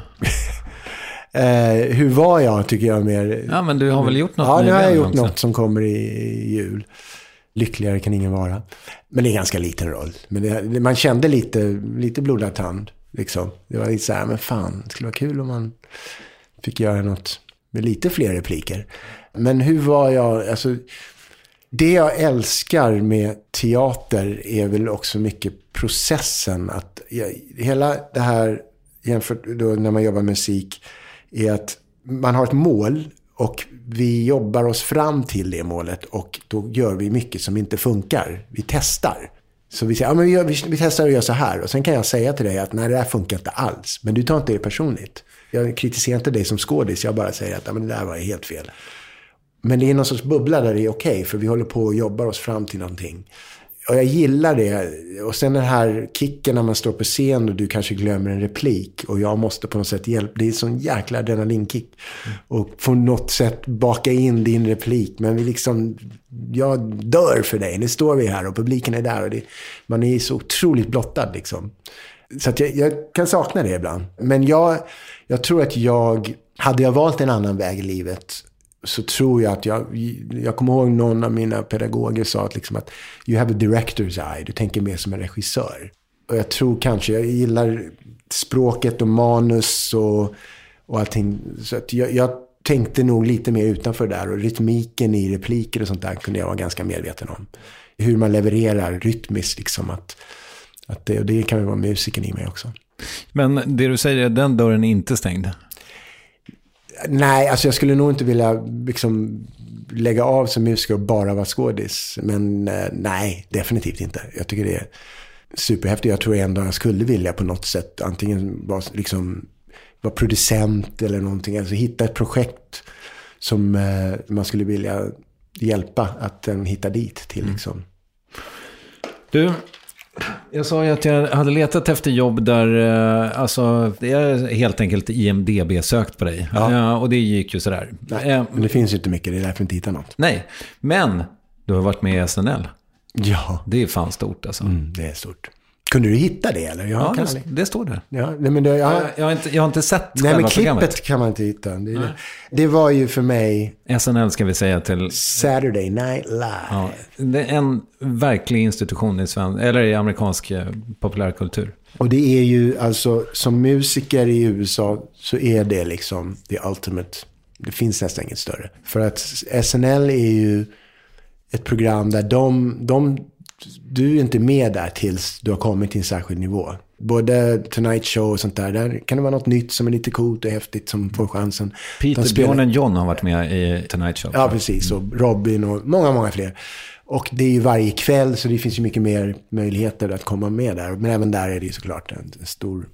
eh, hur var jag tycker jag mer... Ja, men du har väl gjort något? Ja, nu har jag gjort också. något som kommer i, i jul. Lyckligare kan ingen vara. Men det är en ganska liten roll. Men det, man kände lite, lite blodad tand. Liksom. Det var lite så här, men fan, det skulle vara kul om man fick göra något med lite fler repliker. Men hur var jag... Alltså, det jag älskar med teater är väl också mycket processen. Att jag, hela det här, jämfört då när man jobbar med musik, är att man har ett mål och vi jobbar oss fram till det målet och då gör vi mycket som inte funkar. Vi testar. Så vi säger, ja, men vi, gör, vi, vi testar och gör så här. Och sen kan jag säga till dig att nej, det här funkar inte alls. Men du tar inte det personligt. Jag kritiserar inte dig som skådis. Jag bara säger att ja, men det där var helt fel. Men det är någon sorts bubbla där det är okej. För vi håller på och jobbar oss fram till någonting. Och jag gillar det. Och sen den här kicken när man står på scen och du kanske glömmer en replik. Och jag måste på något sätt hjälpa. Det är en sån jäkla adrenalinkick. Mm. Och på något sätt baka in din replik. Men vi liksom, jag dör för dig. Nu står vi här och publiken är där. Och det, man är så otroligt blottad liksom. Så att jag, jag kan sakna det ibland. Men jag, jag tror att jag, hade jag valt en annan väg i livet, så tror jag att jag, jag kommer ihåg någon av mina pedagoger sa att, liksom att you have a director's eye, du tänker mer som en regissör. Och jag tror kanske, jag gillar språket och manus och, och allting. Så att jag, jag tänkte nog lite mer utanför där, och rytmiken i repliker och sånt där kunde jag vara ganska medveten om. Hur man levererar rytmiskt liksom, att, att det, och det kan ju vara musiken i mig också. Men det du säger är den dörren är inte stängd? Nej, alltså jag skulle nog inte vilja liksom lägga av som musiker och bara vara skådis. Men eh, nej, definitivt inte. Jag tycker det är superhäftigt. Jag tror ändå jag skulle vilja på något sätt antingen vara, liksom, vara producent eller någonting. Alltså hitta ett projekt som eh, man skulle vilja hjälpa att den um, hitta dit till. Liksom. Mm. Du... Jag sa ju att jag hade letat efter jobb där, alltså det är helt enkelt I M D B sökt på dig. Ja. Ja, och det gick ju sådär. Nej, men det finns ju inte mycket, det är därför inte hittar något. Nej, men du har varit med i S N L. Ja. Det är fan stort alltså. Mm, det är stort. Kunde du hitta det eller? Jag ja, kan det, det står där. Ja, nej, men det, jag, jag, jag, har inte, jag har inte sett nej, själva men klippet programmet. kan man inte hitta. Det, det. det var ju för mig... S N L ska vi säga till... Saturday Night Live. Ja, det är en verklig institution i svensk, eller i amerikansk populärkultur. Och det är ju alltså, som musiker i U S A så är det liksom the ultimate. Det finns nästan inget större. För att S N L är ju ett program där de, de du är inte med där tills du har kommit till en särskild nivå. Både Tonight Show och sånt där, där kan det vara något nytt som är lite coolt och häftigt som får chansen. Peter spelar... Björn och John har varit med i Tonight Show. Ja, precis. Och Robin och många, många fler. Och det är ju varje kväll så det finns ju mycket mer möjligheter att komma med där. Men även där är det ju såklart en stor,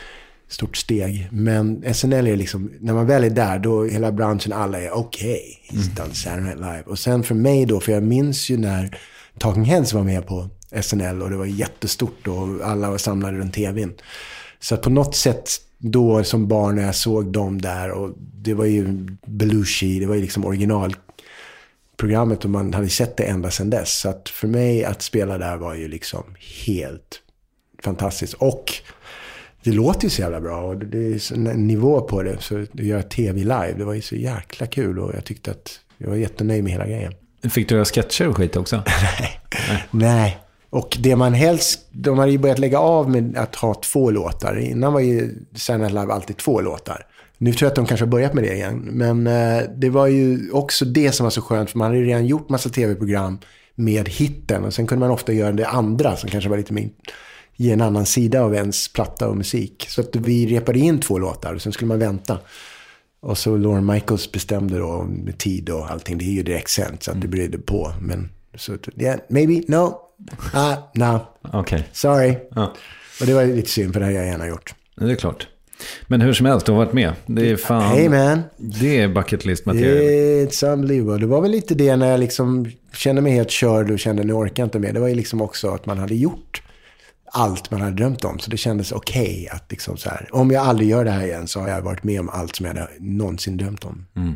stort steg. Men S N L är liksom, när man väl är där då hela branschen, alla är okej. Okay, he's done Saturday Night Live. Och sen för mig då, för jag minns ju när Talking Heads var med på S N L och det var jättestort och alla var samlade runt tvn. Så att på något sätt då som barn när jag såg dem där och det var ju Belushi, det var ju liksom originalprogrammet och man hade sett det ända sedan dess. Så att för mig att spela där var ju liksom helt fantastiskt. Och det låter ju så jävla bra och det är en nivå på det så att göra tv live, det var ju så jäkla kul och jag tyckte att jag var jättenöjd med hela grejen. Fick du göra sketcher och skit också? Nej. Nej. Och det man helst, de hade ju börjat lägga av med att ha två låtar. Innan var ju Saturday Night Live alltid två låtar. Nu tror jag att de kanske har börjat med det igen. Men eh, det var ju också det som var så skönt. För man hade ju redan gjort massa tv-program med hitten. Och sen kunde man ofta göra det andra som kanske var lite mer, ge en annan sida av ens platta och musik. Så att vi repade in två låtar och sen skulle man vänta. Och så Lorne Michaels bestämde då med tid och allting. Det är ju direkt sänt så att det bredde på. Men så, yeah, maybe, no, ah, no. Okay. Sorry. Ja. Och det var lite synd för det har jag gärna gjort. Det är klart. Men hur som helst, du har varit med. Det är fan... Hey man. Det är bucket list material. It's unbelievable. Det var väl lite det när jag liksom kände mig helt körd och kände att jag orkar inte mer. Det var ju liksom också att man hade gjort allt man hade drömt om. Så det kändes okej okay att liksom så här, om jag aldrig gör det här igen så har jag varit med om allt som jag hade någonsin drömt om. Mm.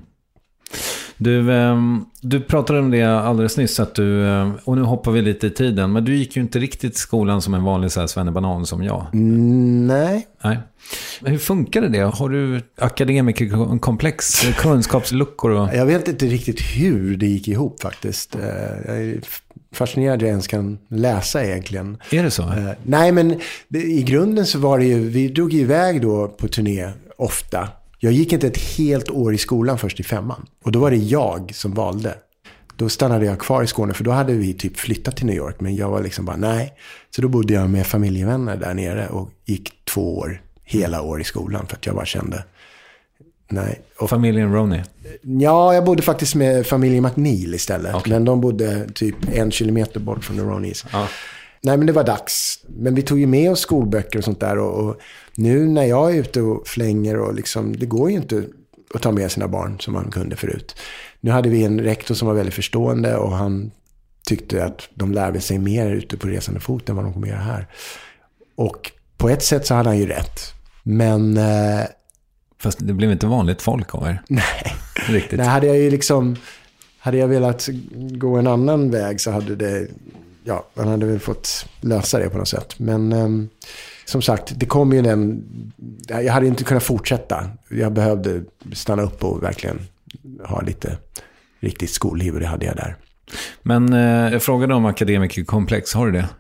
Du, du pratade om det alldeles nyss att du, och nu hoppar vi lite i tiden, men du gick ju inte riktigt i skolan som en vanlig så här svennebanan som jag. Mm, nej. Nej. Men hur funkar det? Har du akademikerkomplex, kunskapsluckor? Och... Jag vet inte riktigt hur det gick ihop faktiskt. Jag är fascinerad att jag ens kan läsa egentligen. Är det så? Uh, nej, men det, i grunden så var det ju, vi drog iväg då på turné ofta. Jag gick inte ett helt år i skolan först i femman. Och då var det jag som valde. Då stannade jag kvar i Skåne för då hade vi typ flyttat till New York. Men jag var liksom bara nej. Så då bodde jag med familjevänner där nere och gick två år, hela år i skolan. För att jag bara kände nej. Och familjen Roney? Ja, jag bodde faktiskt med familjen McNeil istället. Okay. Men de bodde typ en kilometer bort från the Roneys. Ja. Nej, men det var dags. Men vi tog ju med oss skolböcker och sånt där. Och, och nu när jag är ute och flänger och liksom, det går ju inte att ta med sina barn som man kunde förut. Nu hade vi en rektor som var väldigt förstående och han tyckte att de lärde sig mer ute på resande fot än vad de kommer göra här. Och på ett sätt så hade han ju rätt. Men... Eh, Fast det blev inte vanligt folk av er. Nej. Riktigt. Nej, hade jag ju liksom... Hade jag velat gå en annan väg så hade det... Ja, man hade väl fått lösa det på något sätt. Men um, som sagt, det kom ju den... Jag hade inte kunnat fortsätta. Jag behövde stanna upp och verkligen ha lite riktigt skolliv och det hade jag där. Men eh, jag frågade om akademikerkomplex, har du det?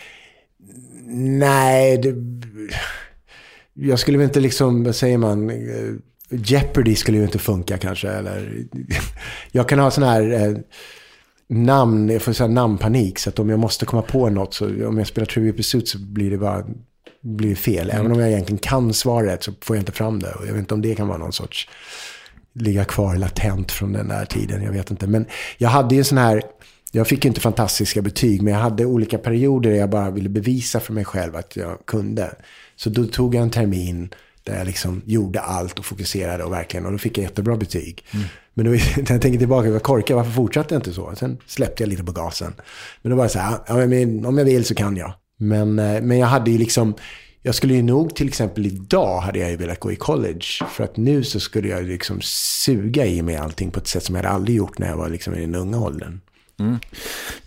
Nej, det... Jag skulle väl inte liksom, vad säger man... Jeopardy skulle ju inte funka kanske. Eller, jag kan ha sån här... Eh, namn, jag får så här namnpanik så att om jag måste komma på något så om jag spelar Trivial Pursuit så blir det bara blir fel. Mm. Även om jag egentligen kan svaret så får jag inte fram det och jag vet inte om det kan vara någon sorts ligga kvar latent från den där tiden, jag vet inte. Men jag hade ju sån här, jag fick ju inte fantastiska betyg men jag hade olika perioder där jag bara ville bevisa för mig själv att jag kunde. Så då tog jag en termin där jag liksom gjorde allt och fokuserade och verkligen, och då fick jag jättebra betyg. Mm. Men då, när jag tänker tillbaka, jag var korkad, varför fortsatte jag inte så? Sen släppte jag lite på gasen. Men då var det så här, ja, men om jag vill så kan jag. Men, men jag hade ju liksom, jag skulle ju nog till exempel idag hade jag ju velat gå i college. För att nu så skulle jag liksom suga i mig allting på ett sätt som jag hade aldrig gjort när jag var liksom i den unga åldern. Mm.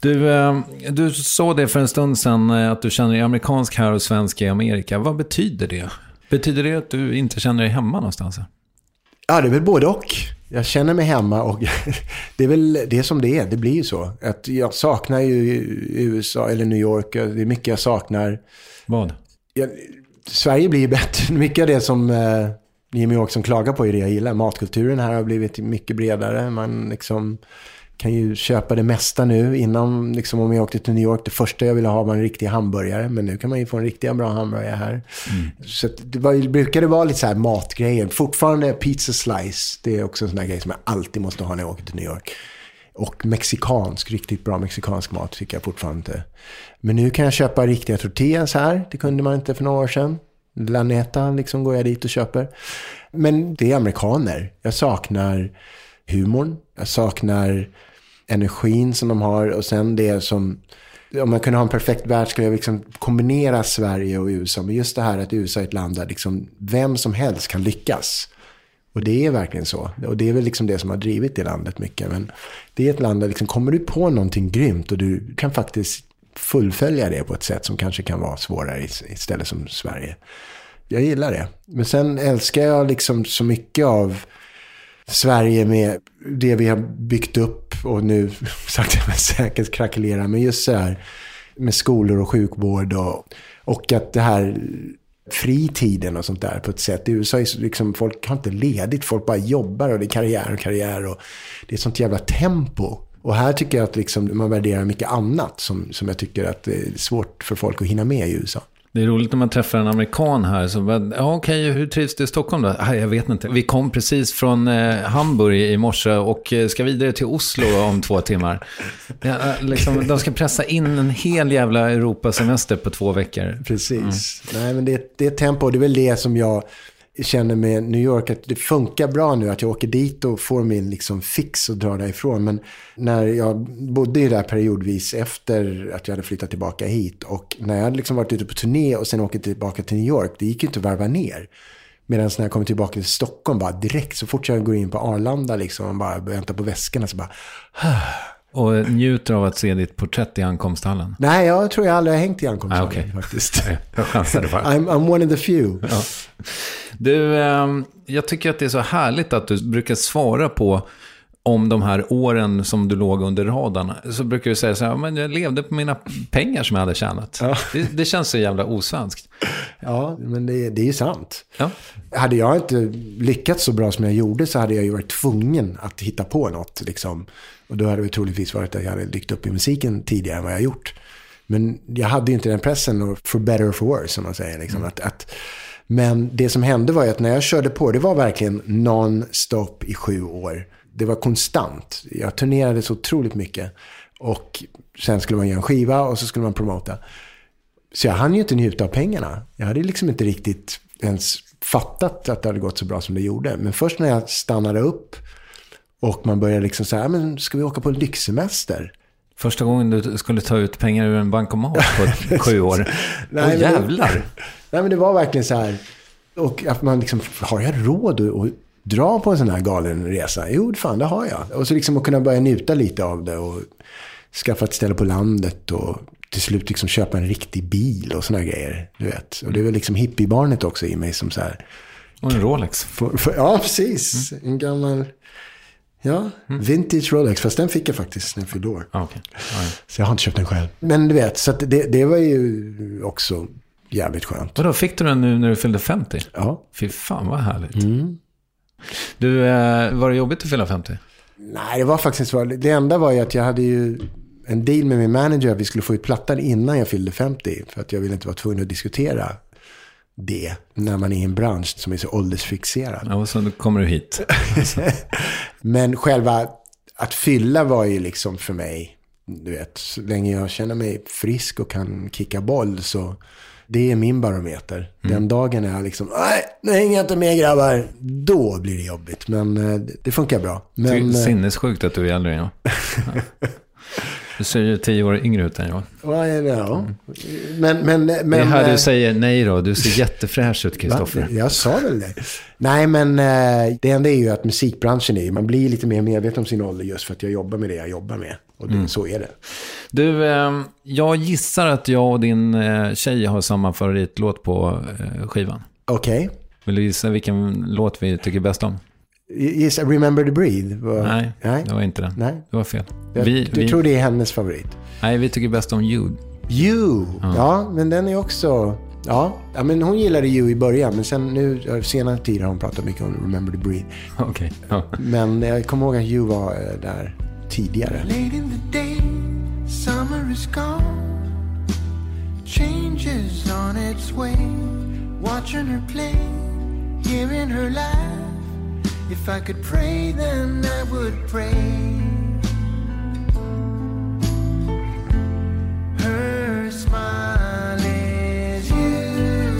Du, eh, du sa det för en stund sedan eh, att du känner dig amerikansk här och svensk i Amerika. Vad betyder det? Betyder det att du inte känner dig hemma någonstans? Ja, det är väl både och. Jag känner mig hemma och det är väl det som det är. Det blir ju så. Att jag saknar ju U S A eller New York. Det är mycket jag saknar. Vad? Jag, Sverige blir ju bättre. Mycket av det som eh, Jimmy också klagar på är det jag gillar. Matkulturen här har blivit mycket bredare. Man liksom kan ju köpa det mesta nu. Innan, liksom, om jag åkte till New York, det första jag ville ha var en riktig hamburgare. Men nu kan man ju få en riktigt bra hamburgare här. Mm. Så det, var, det brukade vara lite så här matgrejer. Fortfarande pizza slice. Det är också en sån här grej som jag alltid måste ha när jag åker till New York. Och mexikansk, riktigt bra mexikansk mat fick jag fortfarande inte. Men nu kan jag köpa riktiga tortillas här. Det kunde man inte för några år sedan. La Neta liksom går jag dit och köper. Men det är amerikaner. Jag saknar humorn. Jag saknar energin som de har. Och sen det som... Om man kunde ha en perfekt värld skulle jag liksom kombinera Sverige och U S A. Men just det här att U S A är ett land där liksom vem som helst kan lyckas. Och det är verkligen så. Och det är väl liksom det som har drivit det landet mycket. Men det är ett land där liksom kommer du på någonting grymt och du kan faktiskt fullfölja det på ett sätt som kanske kan vara svårare istället som Sverige. Jag gillar det. Men sen älskar jag liksom så mycket av Sverige med det vi har byggt upp och nu sagt jag säkert krackelera. Men just så här med skolor och sjukvård och, och att det här fritiden och sånt där på ett sätt. I U S A är liksom, folk har inte ledigt, folk bara jobbar och det är karriär och karriär och det är sånt jävla tempo. Och här tycker jag att liksom man värderar mycket annat som, som jag tycker att det är svårt för folk att hinna med i U S A. Det är roligt när man träffar en amerikan här så ja, okej, hur trivs du i Stockholm då? Ah, jag vet inte. Vi kom precis från eh, Hamburg i morse och eh, ska vidare till Oslo om två timmar. Ja, liksom, de ska pressa in en hel jävla Europasemester på två veckor. Precis. Mm. Nej, men det, det är tempo. Det är väl det som jag känner med New York, att det funkar bra nu att jag åker dit och får min liksom fix och drar därifrån. Men när jag bodde ju där periodvis efter att jag hade flyttat tillbaka hit och när jag hade liksom varit ute på turné och sen åker tillbaka till New York, det gick ju inte att varva ner. Medan när jag kommer tillbaka till Stockholm bara direkt så fort jag går in på Arlanda liksom och bara väntar på väskorna så bara och njuter av att se ditt porträtt i ankomsthallen? Nej, jag tror jag aldrig har hängt i ankomsthallen ah, okay. faktiskt. Jag chansade bara. I'm, I'm one of the few. Ja. Du, eh, jag tycker att det är så härligt att du brukar svara på om de här åren som du låg under radarna. Så brukar du säga så här, men jag levde på mina pengar som jag hade tjänat. Ja. Det, det känns så jävla osvenskt. Ja, men det, det är ju sant. Ja. Hade jag inte lyckats så bra som jag gjorde så hade jag ju varit tvungen att hitta på något liksom. Och då hade det troligtvis varit att jag hade dykt upp i musiken tidigare än vad jag gjort. Men jag hade ju inte den pressen, och for better or for worse som man säger. Liksom, mm. att, att, men det som hände var ju att när jag körde på, det var verkligen non-stop i sju år. Det var konstant. Jag turnerade så otroligt mycket. Och sen skulle man göra en skiva och så skulle man promota. Så jag hann ju inte njuta av pengarna. Jag hade liksom inte riktigt ens fattat att det hade gått så bra som det gjorde. Men först när jag stannade upp och man började liksom säga, men ska vi åka på en lyxsemester? Första gången du skulle ta ut pengar ur en bankomat på sju år. Nej, Åh, jävlar. Men, nej, men det var verkligen så här. Och att man liksom, har jag råd att dra på en sån här galen resa? Jo, fan, det har jag. Och så liksom att kunna börja njuta lite av det och skaffa ett ställe på landet och till slut liksom köpa en riktig bil och såna grejer, du vet. Och det är väl liksom hippiebarnet också i mig som så här. Och en Rolex. För, för, ja, precis. Mm. En gammal... Ja, mm. vintage Rolex. Fast den fick jag faktiskt när jag fyllde år. Ah, okay. ah, ja. Så jag har inte köpt den själv. Men du vet, så att det, det var ju också jävligt skönt. Och då fick du den nu när du fyllde femtio? Ja. Fy fan, vad härligt. Mm. Du, var det jobbigt att fylla femtio? Nej, det var faktiskt så. Det enda var ju att jag hade ju en deal med min manager att vi skulle få ut plattan innan jag fyllde femtio. För att jag ville inte vara tvungen att diskutera det när man är i en bransch som är så åldersfixerad. Ja, och så kommer du hit. Alltså. Men själva att fylla var ju liksom för mig, du vet, så länge jag känner mig frisk och kan kicka boll så det är min barometer. Mm. Den dagen är jag liksom, nej, nu hänger jag inte med grabbar, då blir det jobbigt. Men eh, det funkar bra. Men, det är sinnessjukt att du är äldre, ja. Ja. Du ser ju tio år yngre ut än jag. Ja, ja. Men, men, men, det är här du säger nej då. Du ser jättefräsch ut, Kristoffer. Jag sa väl det. Nej, men det enda är ju att musikbranschen är, man blir lite mer medveten om sin ålder just för att jag jobbar med det jag jobbar med. Och det, mm. så är det. Du, eh, jag gissar att jag och din eh, tjej har samma favoritlåt på eh, skivan. Okej. Okay. Vill du gissa vilken låt vi tycker bäst om? Gissa Remember to Breathe? Var... Nej, Nej, det var inte det. Nej. Det var fel. Jag, vi, du vi... tror det är hennes favorit? Nej, vi tycker bäst om You. You? Ja, ja men den är också... Ja. ja, men hon gillade You i början, men sen nu, senare tid har hon pratat mycket om Remember to Breathe. Okej. Okay. Ja. Men jag kommer ihåg att You var där tidigare. Late in the day, summer is gone. Changes on its way. Watching her play, hearing her laugh. If I could pray, then I would pray. Her smile is you.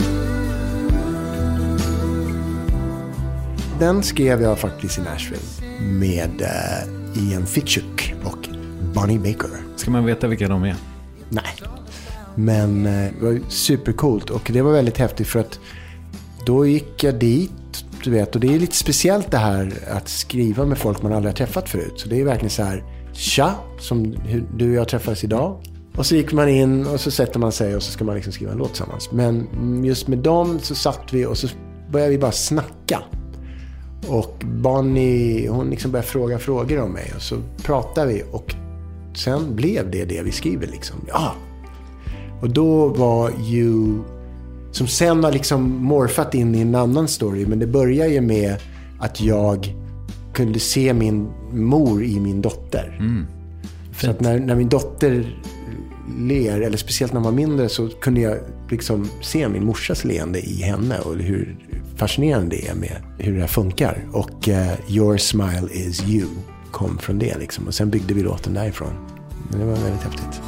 Den skrev jag faktiskt i Nashville med uh, Ian Fitchuk och Bonnie Baker. Ska man veta vilka de är? Nej. Men uh, det var supercoolt och det var väldigt häftigt för att då gick jag dit, du vet, och det är lite speciellt det här att skriva med folk man aldrig har träffat förut. Så det är verkligen så här, tja, som du och jag träffades idag. Och så gick man in och så sätter man sig och så ska man liksom skriva en låt tillsammans. Men just med dem så satt vi och så började vi bara snacka. Och Bonnie, hon liksom började fråga frågor om mig och så pratade vi och sen blev det det vi skriver liksom. Ja. Och då var ju... som sen har liksom morfat in i en annan story. Men det börjar ju med att jag kunde se min mor i min dotter. Mm. Så att när, när min dotter ler, eller speciellt när hon var mindre, så kunde jag liksom se min morsas leende i henne och hur fascinerande det är med hur det här funkar. Och uh, Your Smile Is You kom från det liksom. Och sen byggde vi låten därifrån. Men det var väldigt häftigt.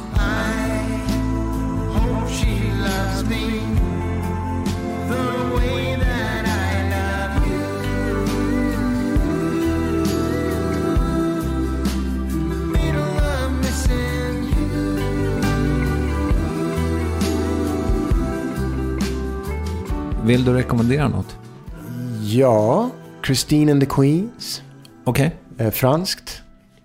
Vill du rekommendera något? Ja, Christine and the Queens. Okej. Okay. Eh, franskt.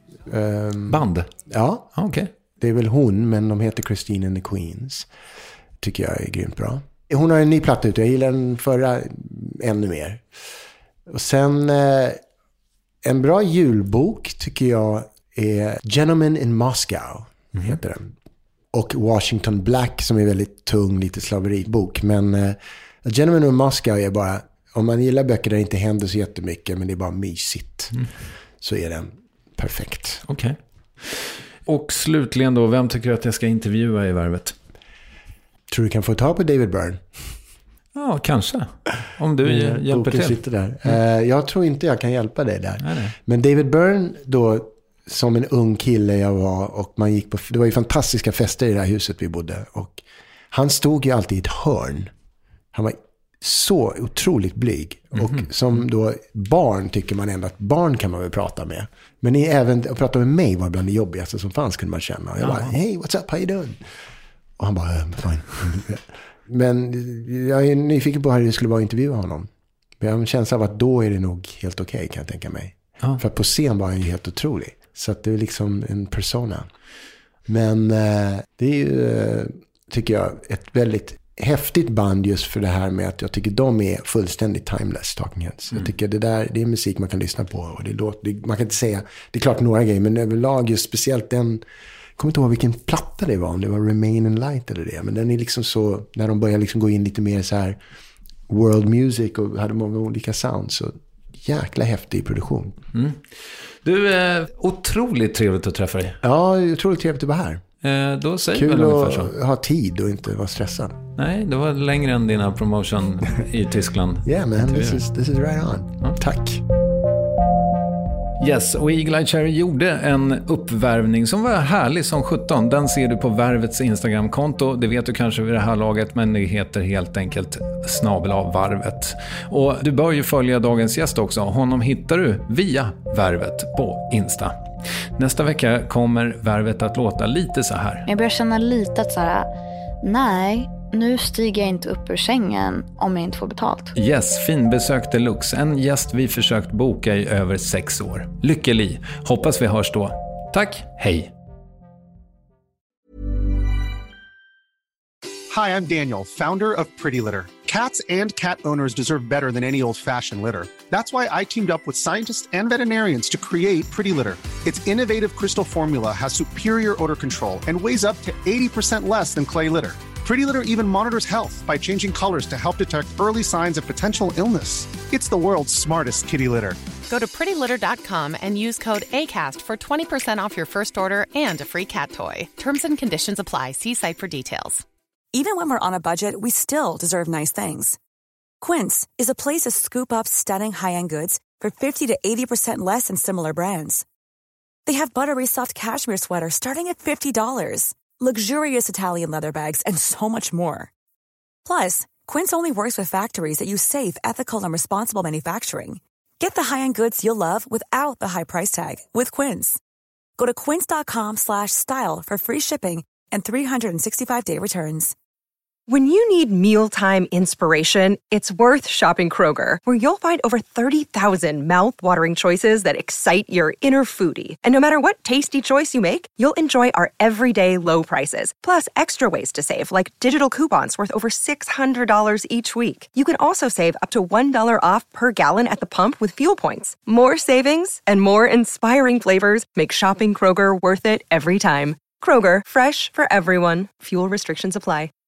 Um, Band? Ja. Okej. Okay. Det är väl hon, men de heter Christine and the Queens. Tycker jag är grymt bra. Hon har en ny platta ute. Jag gillar den förra ännu mer. Och sen eh, en bra julbok tycker jag är Gentleman in Moscow, mm. heter den. Och Washington Black som är väldigt tung, lite slaveribok. Men eh, Gentleman in Moscow är bara, om man gillar böcker där det inte händer så jättemycket men det är bara mysigt, mm. så är den perfekt. Okej. Okay. Och slutligen då, vem tycker du att jag ska intervjua i Värvet? Tror du kan få ta på David Byrne? Ja, kanske. Om du mm, hjälper till. Sitter där. Mm. Uh, jag tror inte jag kan hjälpa dig där. Nej, nej. Men David Byrne då, som en ung kille jag var, och man gick på, det var ju fantastiska fester i det här huset vi bodde, och han stod ju alltid i ett hörn. Han var så otroligt blyg. Mm-hmm. Och som då barn tycker man ändå att barn kan man väl prata med. Men även att prata med mig var bland det jobbigaste som fanns, kunde man känna. Och jag bara, hey, what's up, how you doing? Och han bara, I'm fine. Men jag är nyfiken på hur det skulle vara att intervjua honom. Men jag har en känsla av att då är det nog helt okej, okay, kan jag tänka mig. Ah. För på scen var han ju helt otrolig. Så att det är liksom en persona. Men eh, det är ju, eh, tycker jag, ett väldigt häftigt band just för det här med att jag tycker de är fullständigt timeless, Talking Heads. Mm. Jag tycker det där, det är musik man kan lyssna på, och det låter, det, man kan inte säga, det är klart några grejer, men överlag just speciellt den, jag kommer inte ihåg vilken platta det var, om det var Remain in Light eller det, men den är liksom så, när de börjar liksom gå in lite mer så här world music och hade många olika sounds, så jäkla häftig produktion. Mm. Du, är otroligt trevligt att träffa dig. Ja, otroligt trevligt att vara här. Eh, då säger Kul väl ungefär så. Att ha tid och inte vara stressad. Nej, det var längre än dina promotion i Tyskland. Yeah man, this is, this is right on. Ja. Tack. Yes, och Eagle Eye Cherry gjorde en uppvärvning som var härlig som sjutton. Den ser du på Värvets Instagram-konto. Det vet du kanske vid det här laget, men det heter helt enkelt snabel av Varvet. Och du bör ju följa dagens gäst också. Honom hittar du via Värvet på Insta. Nästa vecka kommer Värvet att låta lite så här. Jag börjar känna lite att så här, nej, nu stiger jag inte upp ur sängen om jag inte får betalt. Yes, finbesök deluxe. En gäst vi försökt boka i över sex år. Lyckelig. Hoppas vi hörs då. Tack, hej. Hi, I'm Daniel, founder of Pretty Litter. Cats and cat owners deserve better than any old-fashioned litter. That's why I teamed up with scientists and veterinarians to create Pretty Litter. Its innovative crystal formula has superior odor control and weighs up to eighty percent less than clay litter. Pretty Litter even monitors health by changing colors to help detect early signs of potential illness. It's the world's smartest kitty litter. Go to pretty litter dot com and use code ACAST for twenty percent off your first order and a free cat toy. Terms and conditions apply. See site for details. Even when we're on a budget, we still deserve nice things. Quince is a place to scoop up stunning high-end goods for fifty to eighty percent less than similar brands. They have buttery soft cashmere sweaters starting at fifty dollars, luxurious Italian leather bags, and so much more. Plus, Quince only works with factories that use safe, ethical, and responsible manufacturing. Get the high-end goods you'll love without the high price tag with Quince. Go to quince dot com slash style for free shipping and three sixty-five day returns. When you need mealtime inspiration, it's worth shopping Kroger, where you'll find over thirty thousand mouth-watering choices that excite your inner foodie. And no matter what tasty choice you make, you'll enjoy our everyday low prices, plus extra ways to save, like digital coupons worth over six hundred dollars each week. You can also save up to one dollar off per gallon at the pump with fuel points. More savings and more inspiring flavors make shopping Kroger worth it every time. Kroger, fresh for everyone. Fuel restrictions apply.